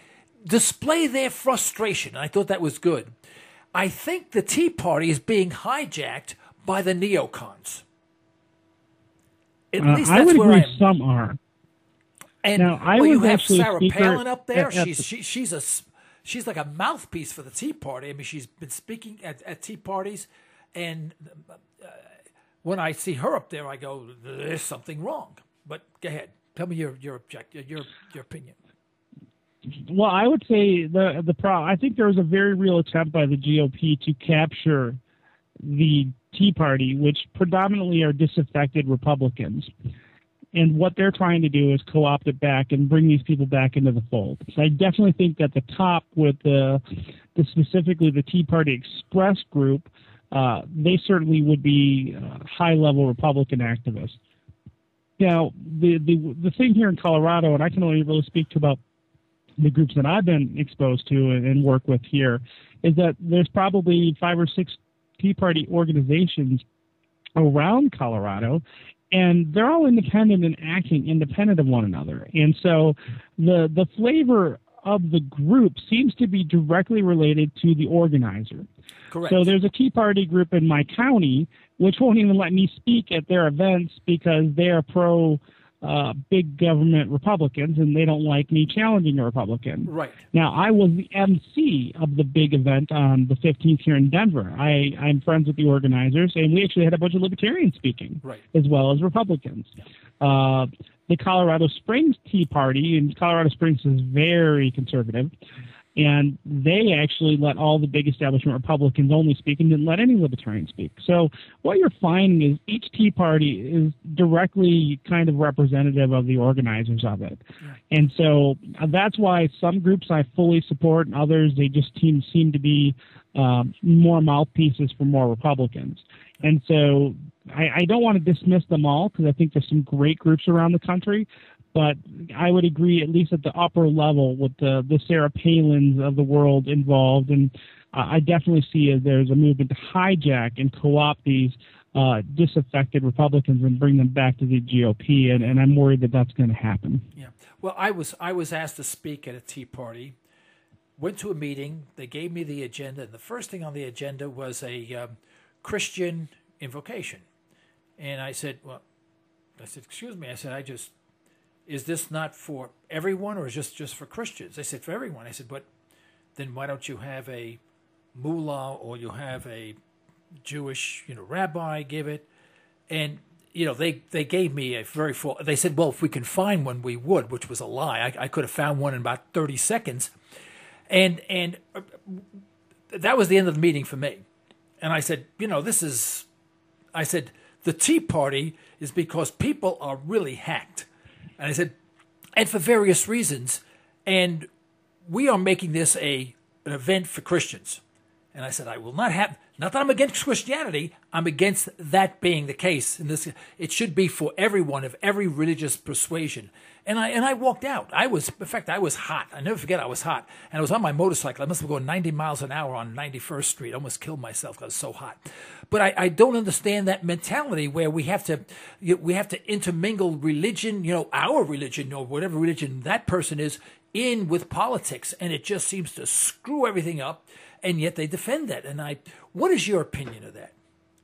display their frustration. I thought that was good. I think the Tea Party is being hijacked by the neocons. At uh, least I that's would where agree I am. Some are. And now, I well, you was have actually Sarah speaker Palin up there. at, at she's the, she, she's a she's like a mouthpiece for the Tea Party. I mean, she's been speaking at, at tea parties, and uh, when I see her up there, I go, "There's something wrong." But go ahead, tell me your your object, your your opinion. Well, I would say the the pro. I think there was a very real attempt by the G O P to capture the Tea Party, which predominantly are disaffected Republicans. And what they're trying to do is co-opt it back and bring these people back into the fold. So I definitely think that the top with the, the specifically the Tea Party Express group, uh, they certainly would be uh, high-level Republican activists. Now, the, the the thing here in Colorado, and I can only really speak to about the groups that I've been exposed to and, and work with here, is that there's probably five or six Tea Party organizations around Colorado, and they're all independent and acting independent of one another. And so the the flavor of the group seems to be directly related to the organizer. Correct. So there's a Tea Party group in my county which won't even let me speak at their events because they are pro uh, big government Republicans, and they don't like me challenging a Republican. Right. Now, I was the M C of the big event on the fifteenth here in Denver. I, I'm friends with the organizers, and we actually had a bunch of libertarians speaking, right, as well as Republicans. Yeah. Uh, the Colorado Springs Tea Party, and Colorado Springs is very conservative, and they actually let all the big establishment Republicans only speak and didn't let any libertarians speak. So what you're finding is each Tea Party is directly kind of representative of the organizers of it. Right. And so that's why some groups I fully support, and others, they just seem, seem to be um, more mouthpieces for more Republicans. And so I, I don't want to dismiss them all because I think there's some great groups around the country. But I would agree, at least at the upper level, with the, the Sarah Palins of the world involved. And uh, I definitely see as there's a movement to hijack and co-opt these uh, disaffected Republicans and bring them back to the G O P. And, and I'm worried that that's going to happen. Yeah. Well, I was I was asked to speak at a Tea Party, went to a meeting. They gave me the agenda. And the first thing on the agenda was a um, Christian invocation. And I said, well, I said, excuse me. I said, I just... is this not for everyone or is this just for Christians? They said, for everyone. I said, but then why don't you have a mullah or you have a Jewish, you know, rabbi give it? And, you know, they, they gave me a very full, they said, well, if we can find one, we would, which was a lie. I, I could have found one in about thirty seconds. And, and that was the end of the meeting for me. And I said, you know, this is, I said, the Tea Party is because people are really hacked. And I said, and for various reasons, and we are making this a an event for Christians. And I said, I will not have, not that I'm against Christianity, I'm against that being the case. And this, it should be for everyone of every religious persuasion. And I and I walked out. I was, in fact, I was hot. I never forget I was hot. And I was on my motorcycle. I must have gone ninety miles an hour on ninety-first Street. I almost killed myself because I was so hot. But I, I don't understand that mentality where we have to we have to intermingle religion, you know, our religion or whatever religion that person is, in with politics. And it just seems to screw everything up. And yet they defend that. And I, what is your opinion of that?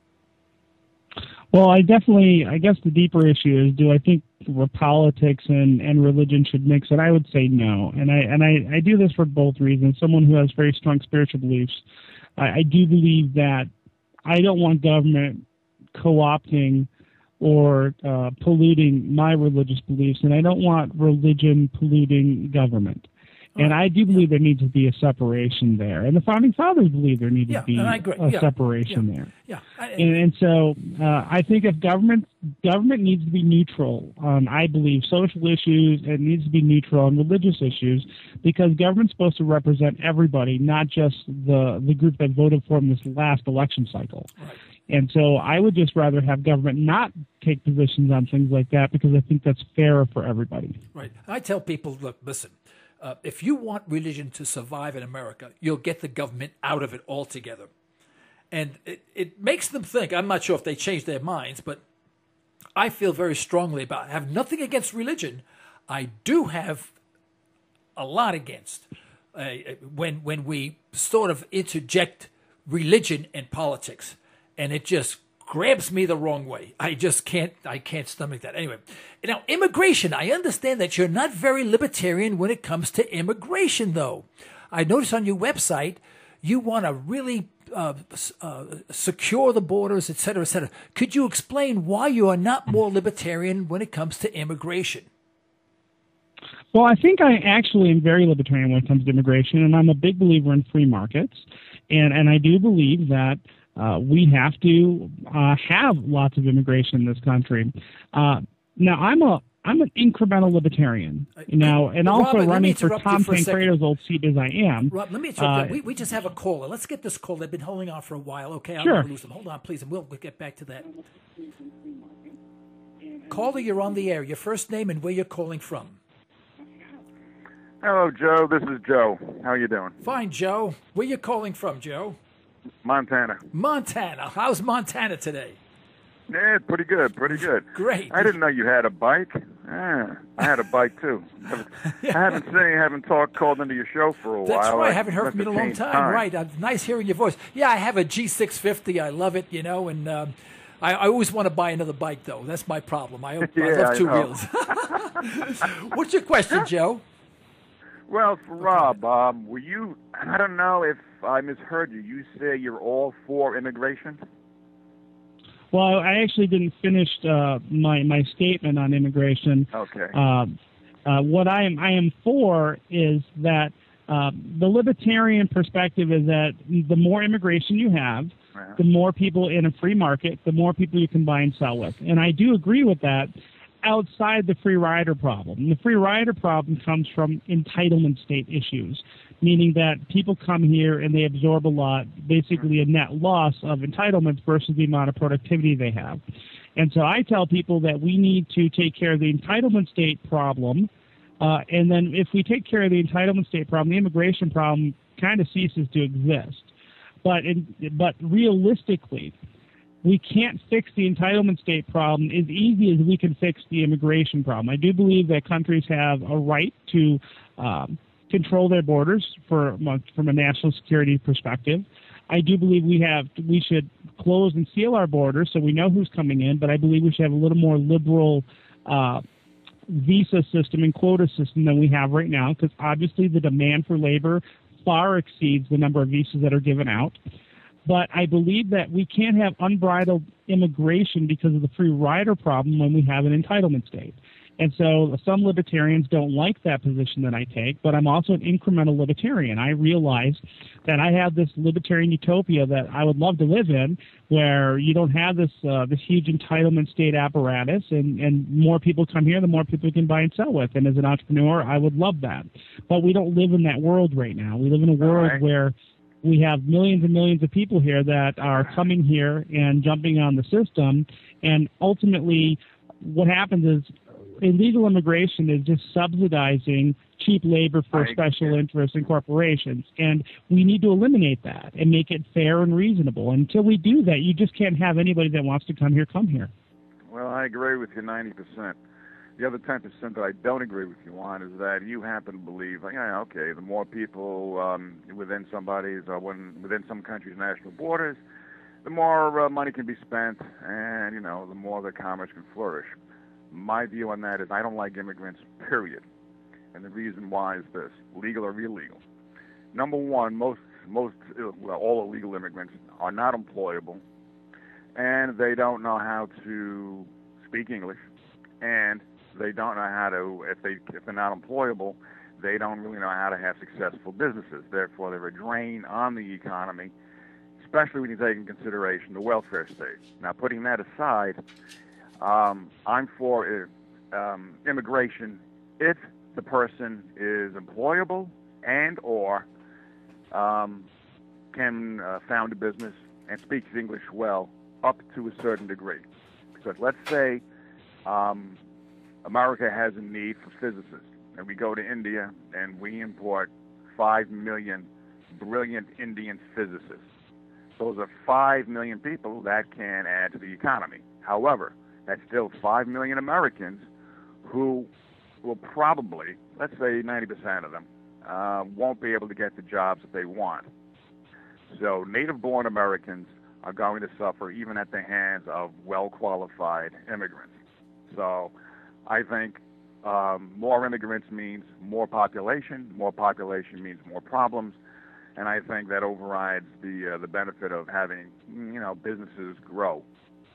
Well, I definitely, I guess the deeper issue is, do I think politics and, and religion should mix? And I would say no. And I and I, I do this for both reasons. Someone who has very strong spiritual beliefs, I, I do believe that I don't want government co-opting or uh, polluting my religious beliefs, and I don't want religion polluting government. And I do believe there needs to be a separation there. And the Founding Fathers believe there needs yeah, to be a yeah, separation yeah, there. Yeah. I, and, and so uh, I think if government government needs to be neutral on, I believe, social issues, it needs to be neutral on religious issues, because government's supposed to represent everybody, not just the, the group that voted for them this last election cycle. Right. And so I would just rather have government not take positions on things like that, because I think that's fairer for everybody. Right. I tell people, look, listen, Uh, if you want religion to survive in America, you'll get the government out of it altogether. And it, it makes them think, I'm not sure if they change their minds, but I feel very strongly about it. I have nothing against religion. I do have a lot against uh, when, when we sort of interject religion and politics, and it just grabs me the wrong way. I just can't, I can't stomach that. Anyway, now immigration, I understand that you're not very libertarian when it comes to immigration, though. I noticed on your website you want to really uh, uh, secure the borders, et cetera, et cetera. Could you explain why you are not more libertarian when it comes to immigration? Well, I think I actually am very libertarian when it comes to immigration, and I'm a big believer in free markets. And, and I do believe that uh, we have to uh, have lots of immigration in this country. Uh, now, I'm a I'm an incremental libertarian, you know, and also Robert, running for Tom Tancredo's old seat as I am. Rob, let me interrupt you. We, we just have a caller. Let's get this call. They've been holding on for a while. Okay, I'm sure. going to lose them. Hold on, please, and we'll, we'll get back to that. Caller, you're on the air. Your first name and where you're calling from. Hello, Joe. This is Joe. How are you doing? Fine, Joe. Where you calling from, Joe? Montana. Montana. How's Montana today? Yeah, pretty good, pretty good. Great. I didn't know you had a bike. Ah, I had a bike too. yeah. I haven't seen, haven't talked, called into your show for a That's while. That's right. I I haven't heard from you in a long time. time. Right. Uh, nice hearing your voice. Yeah, I have a G six fifty. I love it, you know, and um, I, I always want to buy another bike, though. That's my problem. I, yeah, I love two I wheels. What's your question, Joe? Well, for Rob, um, were you, I don't know if I misheard you, you say you're all for immigration? Well, I actually didn't finish uh, my my statement on immigration. Okay. Uh, uh, what I am I am for is that uh, the libertarian perspective is that the more immigration you have, uh-huh. the more people in a free market, the more people you can buy and sell with. And I do agree with that. Outside the free rider problem, the free rider problem comes from entitlement state issues, meaning that people come here and they absorb a lot, basically a net loss of entitlements versus the amount of productivity they have. And so I tell people that we need to take care of the entitlement state problem, uh, and then if we take care of the entitlement state problem, the immigration problem kind of ceases to exist. But in, but realistically, we can't fix the entitlement state problem as easy as we can fix the immigration problem. I do believe that countries have a right to um, control their borders for, from a national security perspective. I do believe we have we should close and seal our borders so we know who's coming in, but I believe we should have a little more liberal uh, visa system and quota system than we have right now, because obviously the demand for labor far exceeds the number of visas that are given out. But I believe that we can't have unbridled immigration because of the free rider problem when we have an entitlement state. And so some libertarians don't like that position that I take, but I'm also an incremental libertarian. I realize that I have this libertarian utopia that I would love to live in, where you don't have this uh, this huge entitlement state apparatus, and, and more people come here, the more people you can buy and sell with. And as an entrepreneur, I would love that. But we don't live in that world right now. We live in a world right. where we have millions and millions of people here that are coming here and jumping on the system, and ultimately what happens is illegal immigration is just subsidizing cheap labor for special interests and corporations, and we need to eliminate that and make it fair and reasonable. Until we do that, you just can't have anybody that wants to come here come here. Well, I agree with you ninety percent. The other ten percent that I don't agree with you on is that you happen to believe, yeah, okay, the more people um, within somebody's or when, within some country's national borders, the more uh, money can be spent, and you know, the more the commerce can flourish. My view on that is I don't like immigrants, period. And the reason why is this: legal or illegal. Number one, most most well, all illegal immigrants are not employable, and they don't know how to speak English, and they don't know how to, if they if they're not employable, they don't really know how to have successful businesses. Therefore, they're a drain on the economy, especially when you take into consideration the welfare state. Now, putting that aside, um, I'm for um, immigration if the person is employable and or um, can uh, found a business and speaks English well up to a certain degree. Because let's say um, America has a need for physicists, and we go to India and we import five million brilliant Indian physicists. Those are five million people that can add to the economy. However, that's still five million Americans who will probably, let's say ninety percent of them, uh, won't be able to get the jobs that they want. So native-born Americans are going to suffer even at the hands of well-qualified immigrants. So I think um, more immigrants means more population. More population means more problems. And I think that overrides the uh, the benefit of having, you know, businesses grow.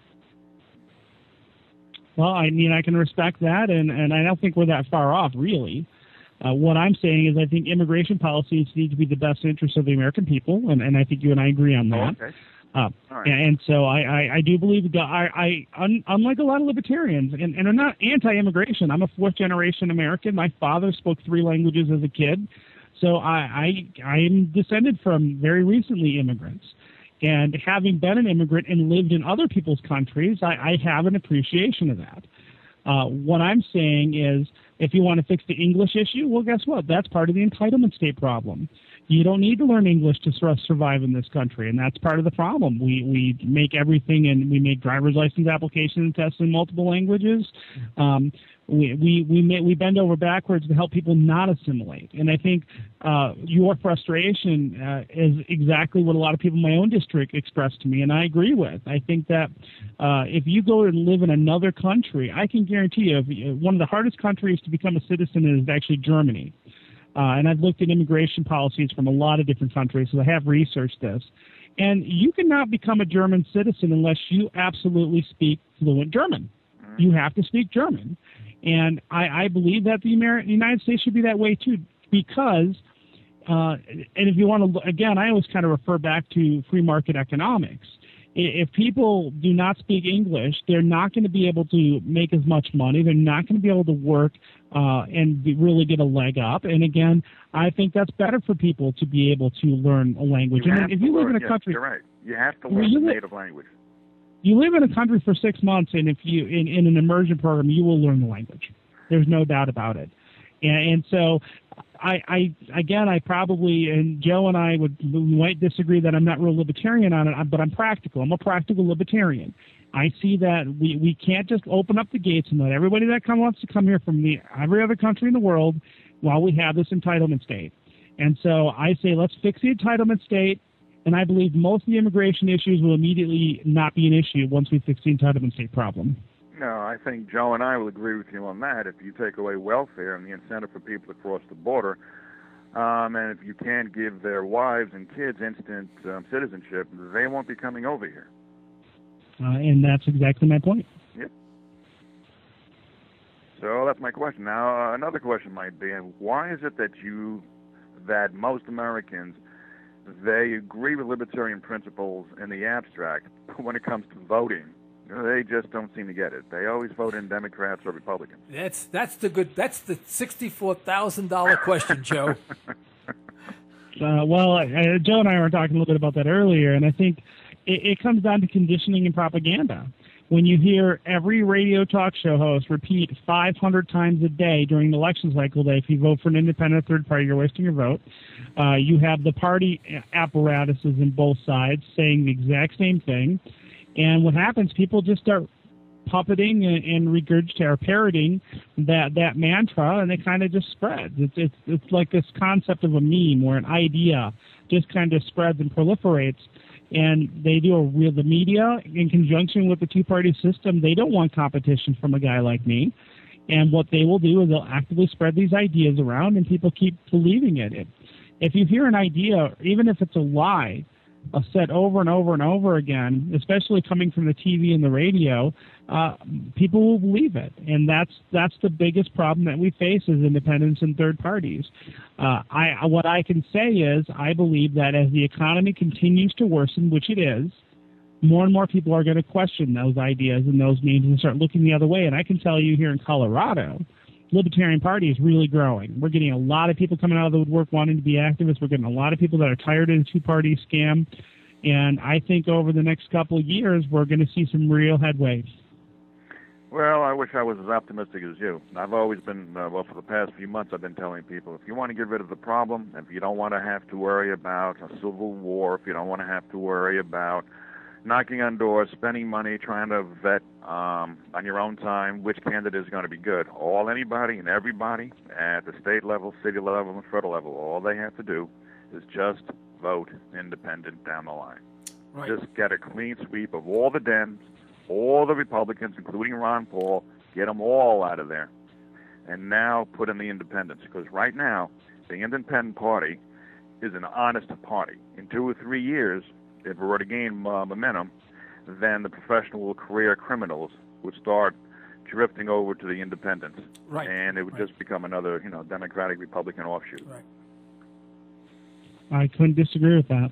Well, I mean, I can respect that, and, and I don't think we're that far off, really. Uh, what I'm saying is I think immigration policies need to be the best interest of the American people, and, and I think you and I agree on that. Oh, okay. Uh, All right. and so I, I, I do believe, I, I un, unlike a lot of libertarians, and, and I'm not anti-immigration. I'm a fourth-generation American. My father spoke three languages as a kid. So I, I, I'm descended from very recently immigrants. And having been an immigrant and lived in other people's countries, I, I have an appreciation of that. Uh, what I'm saying is, if you want to fix the English issue, well, guess what? That's part of the entitlement state problem. You don't need to learn English to survive in this country, and that's part of the problem. We we make everything, and we make driver's license application and tests in multiple languages. Um, we we we, may, we bend over backwards to help people not assimilate. And I think uh, your frustration uh, is exactly what a lot of people in my own district expressed to me, and I agree with. I think that uh, if you go and live in another country, I can guarantee you, if, one of the hardest countries to become a citizen is actually Germany. Uh, and I've looked at immigration policies from a lot of different countries, so I have researched this. And you cannot become a German citizen unless you absolutely speak fluent German. You have to speak German. And I, I believe that the Amer- United States should be that way too, because, uh, and if you want to, again, I always kind of refer back to free market economics. If people do not speak English, they're not going to be able to make as much money. They're not going to be able to work uh, and be, really get a leg up. And again, I think that's better for people to be able to learn a language. You and if you live learn, in a yes, country, you're right. You have to learn the native language. You live in a country for six months, and if you in, in an immersion program, you will learn the language. There's no doubt about it. And, and so, I, I again, I probably, and Joe and I would we might disagree that I'm not real libertarian on it, but I'm practical. I'm a practical libertarian. I see that we, we can't just open up the gates and let everybody that come, wants to come here from the, every other country in the world while we have this entitlement state. And so I say let's fix the entitlement state, and I believe most of the immigration issues will immediately not be an issue once we fix the entitlement state problem. No, I think Joe and I will agree with you on that. If you take away welfare and the incentive for people to cross the border, um, and if you can't give their wives and kids instant um, citizenship, they won't be coming over here. Uh, and that's exactly my point. Yep. So that's my question. Now, uh, another question might be, why is it that you, that most Americans, they agree with libertarian principles in the abstract, but when it comes to voting, they just don't seem to get it. They always vote in Democrats or Republicans. That's that's the good. That's the sixty-four thousand dollar question, Joe. uh, well, uh, Joe and I were talking a little bit about that earlier, and I think it, it comes down to conditioning and propaganda. When you hear every radio talk show host repeat five hundred times a day during the election cycle that if you vote for an independent third party, you're wasting your vote. Uh, you have the party apparatuses in both sides saying the exact same thing. And what happens, people just start puppeting and, and regurgitating or parroting that, that mantra, and it kind of just spreads. It's, it's, it's like this concept of a meme where an idea just kind of spreads and proliferates. And they do a real, the media, in conjunction with the two-party system, they don't want competition from a guy like me. And what they will do is they'll actively spread these ideas around, and people keep believing it. If you hear an idea, even if it's a lie, uh, said over and over and over again, especially coming from the T V and the radio, uh, people will believe it. And that's that's the biggest problem that we face as independents and third parties. Uh, I, what I can say is I believe that as the economy continues to worsen, which it is, more and more people are going to question those ideas and those means and start looking the other way. And I can tell you here in Colorado, Libertarian Party is really growing. We're getting a lot of people coming out of the woodwork wanting to be activists. We're getting a lot of people that are tired of the two-party scam. And I think over the next couple of years, we're going to see some real headway. Well, I wish I was as optimistic as you. I've always been, uh, well, for the past few months, I've been telling people, if you want to get rid of the problem, if you don't want to have to worry about a civil war, if you don't want to have to worry about knocking on doors, spending money, trying to vet um, on your own time which candidate is going to be good. All anybody and everybody at the state level, city level, and federal level, all they have to do is just vote independent down the line. Right. Just get a clean sweep of all the Dems, all the Republicans, including Ron Paul, get them all out of there. and now put in the independents. Because right now, the Independent Party is an honest party. In two or three years, if we're already gained uh, momentum, then the professional career criminals would start drifting over to the independents. Right. And it would right. just become another, you know, Democratic Republican offshoot. Right. I couldn't disagree with that.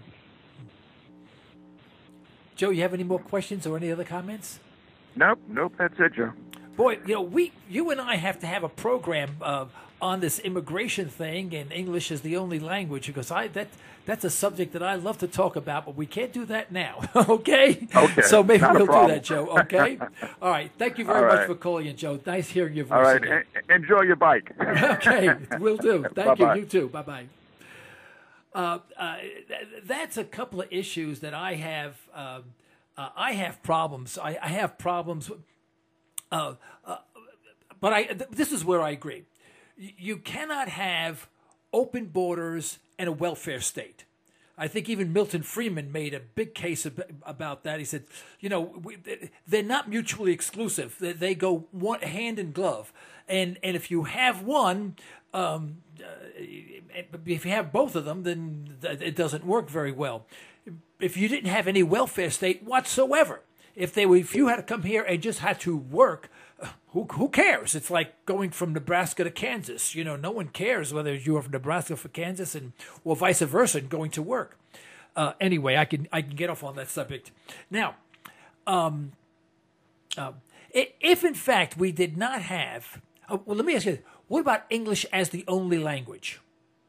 Joe, you have any more questions or any other comments? Nope, nope, that's it, Joe. Boy, you know, we, you and I have to have a program uh, on this immigration thing, and English is the only language, because I that that's a subject that I love to talk about, but we can't do that now. Okay. Okay. So maybe Not a we'll do problem. that, Joe. Okay. All right. Thank you very All much right. for calling in, Joe. Nice hearing your voice. All right, again. en- enjoy your bike. Okay, will do. Thank Bye-bye. you. You too. Bye bye. Uh, uh, th- that's a couple of issues that I have. Uh, uh, I have problems. I, I have problems. Uh, uh, but I. Th- this is where I agree. Y- you cannot have open borders and a welfare state. I think even Milton Friedman made a big case ab- about that. He said, you know, we, they're not mutually exclusive. They, they go one hand in glove. And and if you have one, um, uh, if you have both of them, then it doesn't work very well. If you didn't have any welfare state whatsoever, if they were, if you had to come here and just had to work, who who cares? It's like going from Nebraska to Kansas. You know, no one cares whether you are from Nebraska for Kansas, and or vice versa, and going to work. Uh, anyway, I can I can get off on that subject now. Um, uh, if in fact we did not have, uh, well, let me ask you, what about English as the only language?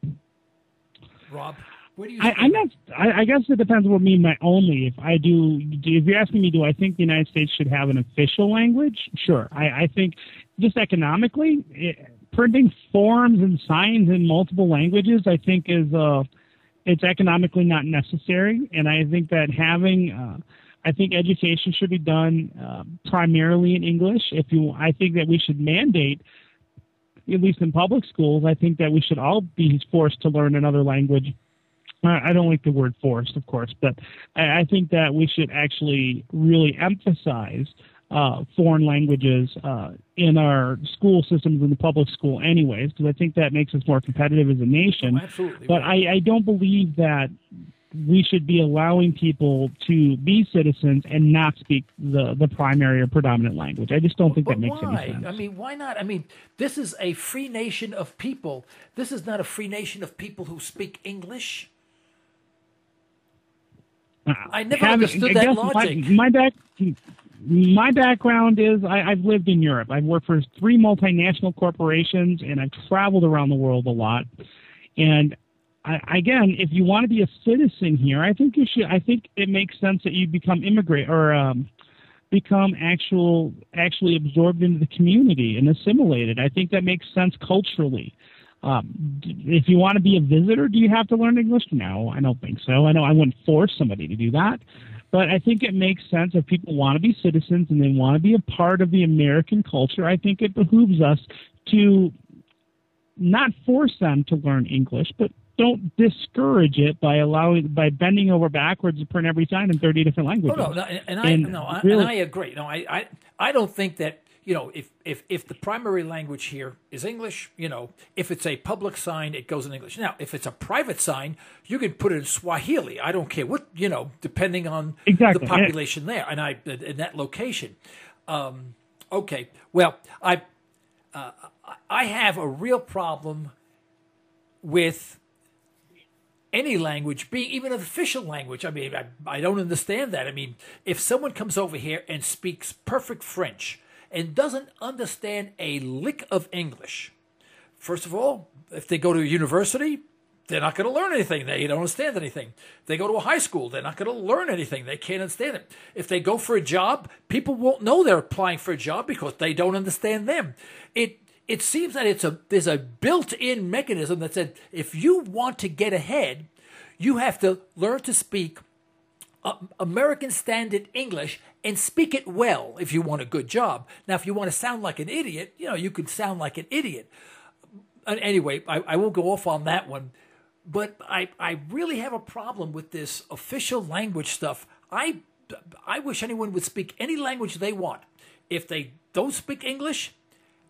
Rob, where do you? I, I'm not. I, I guess it depends on what you mean by only. If I do, if you're asking me, do I think the United States should have an official language? Sure. I, I think just economically, it, printing forms and signs in multiple languages, I think is uh, it's economically not necessary. And I think that having, uh, I think education should be done uh, primarily in English. If you, I think that we should mandate, at least in public schools, I think that we should all be forced to learn another language. I don't like the word forced, of course, but I think that we should actually really emphasize uh, foreign languages uh, in our school systems in the public school anyways, because I think that makes us more competitive as a nation. Oh, absolutely. But I, I don't believe that we should be allowing people to be citizens and not speak the, the primary or predominant language. I just don't think but that makes why? any sense. I mean, why not? I mean, this is a free nation of people. This is not a free nation of people who speak English. I never Have, understood I that guess logic. My, my back, my background is I, I've lived in Europe. I've worked for three multinational corporations, and I've traveled around the world a lot. And I, again, if you want to be a citizen here, I think you should. I think it makes sense that you become immigrant or um, become actual, actually absorbed into the community and assimilated. I think that makes sense culturally. Um, if you want to be a visitor, do you have to learn English? No, I don't think so. I know I wouldn't force somebody to do that, but I think it makes sense if people want to be citizens and they want to be a part of the American culture. I think it behooves us to not force them to learn English, but don't discourage it by allowing by bending over backwards to print every sign in thirty different languages. Oh, no, no, and, and I And no, I, really- and I agree. No, I, I, I don't think that. You know, if, if, if the primary language here is English, you know, if it's a public sign, it goes in English. Now, if it's a private sign, you can put it in Swahili. I don't care what, you know, depending on Exactly. the population there and I in that location. Um, okay, well, I uh, I have a real problem with any language being even an official language. I mean, I, I don't understand that. I mean, if someone comes over here and speaks perfect French and doesn't understand a lick of English, first of all, if they go to a university, they're not going to learn anything. They don't understand anything. If they go to a high school, they're not going to learn anything. They can't understand it. If they go for a job, people won't know they're applying for a job because they don't understand them. It it seems that it's a there's a built-in mechanism that said if you want to get ahead, you have to learn to speak American Standard English and speak it well if you want a good job. Now, if you want to sound like an idiot, you know, you can sound like an idiot. And anyway, I, I won't go off on that one. But I, I really have a problem with this official language stuff. I, I wish anyone would speak any language they want. If they don't speak English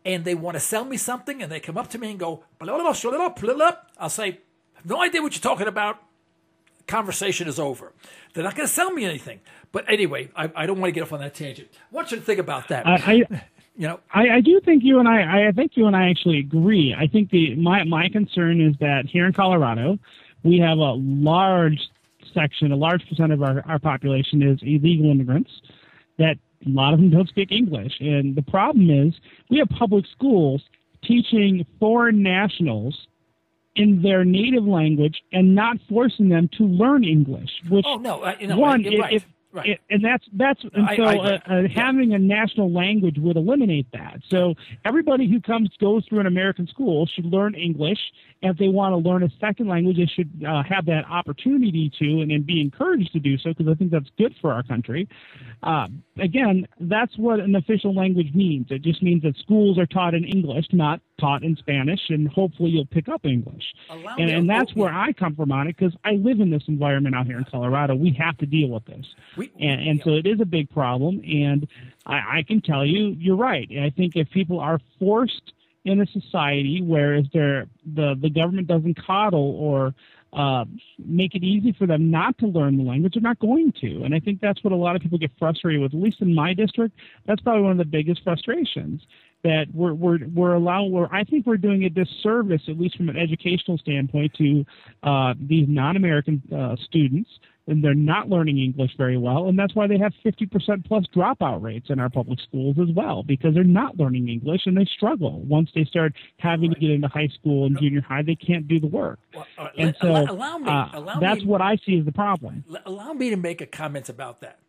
and they want to sell me something, and they come up to me and go, blah, blah, blah, blah, blah. I'll say, I have no idea what you're talking about. Conversation is over. They're not going to sell me anything. But anyway, I, I don't want to get off on that tangent. What should you think about that? I, I, you know, I, I do think you and I, I think you and I actually agree. I think the my my concern is that here in Colorado, we have a large section, a large percent of our, our population is illegal immigrants that a lot of them don't speak English. And the problem is we have public schools teaching foreign nationals in their native language and not forcing them to learn English. Which oh, no, uh, you know, one, you're right. If, Right. It, and that's that's and I, so I, uh, uh, yeah. having a national language would eliminate that. So everybody who comes goes through an American school should learn English. And if they want to learn a second language, they should uh, have that opportunity to, and then be encouraged to do so, because I think that's good for our country. Uh, again, that's what an official language means. It just means that schools are taught in English, not taught in Spanish, and hopefully you'll pick up English. Allow And, me- and that's oh, where yeah. I come from on it, because I live in this environment out here in Colorado. We have to deal with this. We- And, and yeah. so it is a big problem, and I, I can tell you, you're right. I think if people are forced in a society where is there, the, the government doesn't coddle or uh, make it easy for them not to learn the language, they're not going to. And I think that's what a lot of people get frustrated with. At least in my district, that's probably one of the biggest frustrations, that we're we're we're allowing. We're, I think we're doing a disservice, at least from an educational standpoint, to uh, these non-American uh, students. And they're not learning English very well, and that's why they have fifty percent plus dropout rates in our public schools as well, because they're not learning English and they struggle. Once they start having to get into high school and junior high, they can't do the work. Well, uh, and let- so allow, allow me, uh, allow that's me, what I see as the problem. l- allow me to make a comment about that.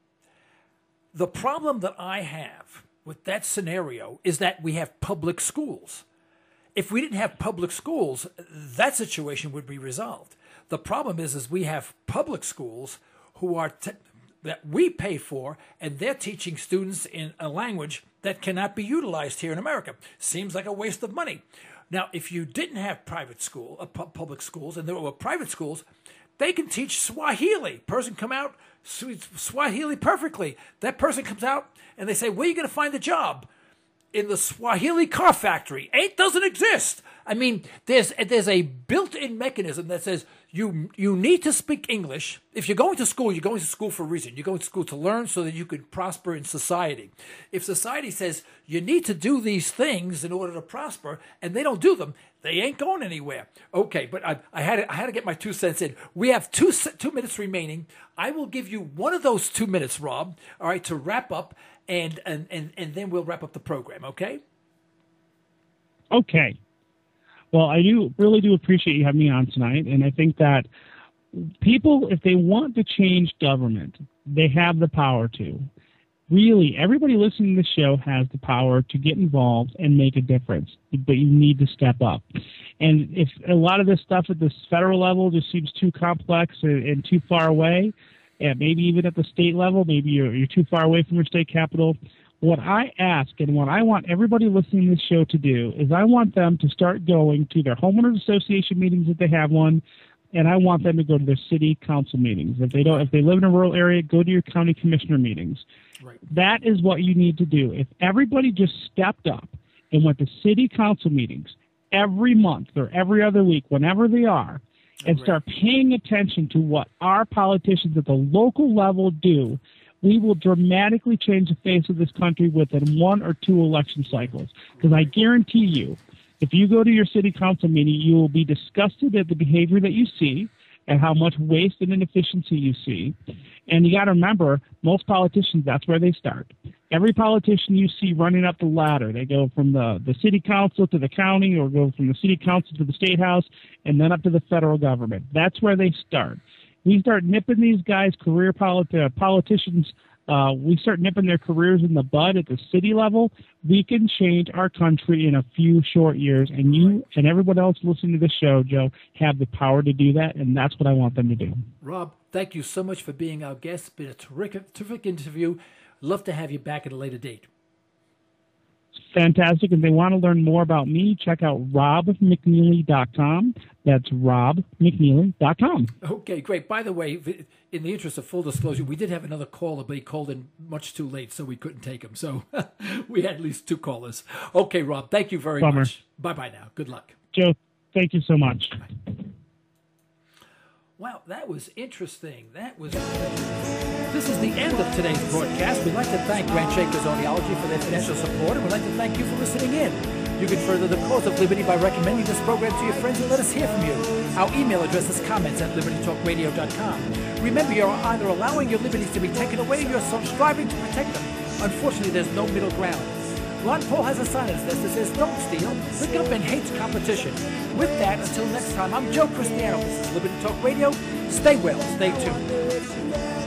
The problem that I have with that scenario is that we have public schools. If we didn't have public schools, that situation would be resolved. The problem is, is we have public schools who are t- that we pay for, and they're teaching students in a language that cannot be utilized here in America. Seems like a waste of money. Now, if you didn't have private school, uh, pu- public schools, and there were private schools, they can teach Swahili. Person come out, speaks Swahili perfectly. That person comes out, and they say, where are you going to find a job? In the Swahili car factory. It doesn't exist. I mean, there's there's a built-in mechanism that says you you need to speak English. If you're going to school, you're going to school for a reason. You're going to school to learn so that you can prosper in society. If society says you need to do these things in order to prosper, and they don't do them, they ain't going anywhere. Okay, but I, I had to, I had to get my two cents in. We have two se- two minutes remaining. I will give you one of those two minutes, Rob. All right, to wrap up. And, and, and, and then we'll wrap up the program, okay? Okay. Well, I do really do appreciate you having me on tonight, and I think that people, if they want to change government, they have the power to. Really, everybody listening to the show has the power to get involved and make a difference, but you need to step up. And if a lot of this stuff at the federal level just seems too complex and, and too far away, and maybe even at the state level, maybe you're, you're too far away from your state capital, what I ask and what I want everybody listening to this show to do is I want them to start going to their homeowners association meetings if they have one, and I want them to go to their city council meetings. If they don't, if they live in a rural area, go to your county commissioner meetings. Right. That is what you need to do. If everybody just stepped up and went to city council meetings every month or every other week, whenever they are, and start paying attention to what our politicians at the local level do, we will dramatically change the face of this country within one or two election cycles. Because I guarantee you, if you go to your city council meeting, you will be disgusted at the behavior that you see and how much waste and inefficiency you see. And you got to remember, most politicians, that's where they start. Every politician you see running up the ladder, they go from the, the city council to the county, or go from the city council to the state house, and then up to the federal government. That's where they start. We start nipping these guys, career polit- uh, politicians, uh, we start nipping their careers in the bud at the city level, we can change our country in a few short years. And you and everyone else listening to this show, Joe, have the power to do that, and that's what I want them to do. Rob, thank you so much for being our guest. It's been a terrific, terrific interview. Love to have you back at a later date. Fantastic. If they want to learn more about me, check out rob mcneely dot com. That's rob mcneely dot com. Okay, great. By the way, in the interest of full disclosure, we did have another caller, but he called in much too late, so we couldn't take him. So we had at least two callers. Okay, Rob, thank you very Bummer. much. Bye-bye now. Good luck. Joe, thank you so much. Bye. Wow, that was interesting. That was. This is the end of today's broadcast. We'd like to thank Grant Shakers Audiology for their financial support, and we'd like to thank you for listening in. You can further the cause of liberty by recommending this program to your friends and let us hear from you. Our email address is comments at liberty talk radio dot com. Remember, you're either allowing your liberties to be taken away or you're striving to protect them. Unfortunately, there's no middle ground. Ron Paul has a sign on this that says, don't steal. The government hates competition. With that, until next time, I'm Joe Cristiano. This is Liberty Talk Radio. Stay well. Stay tuned.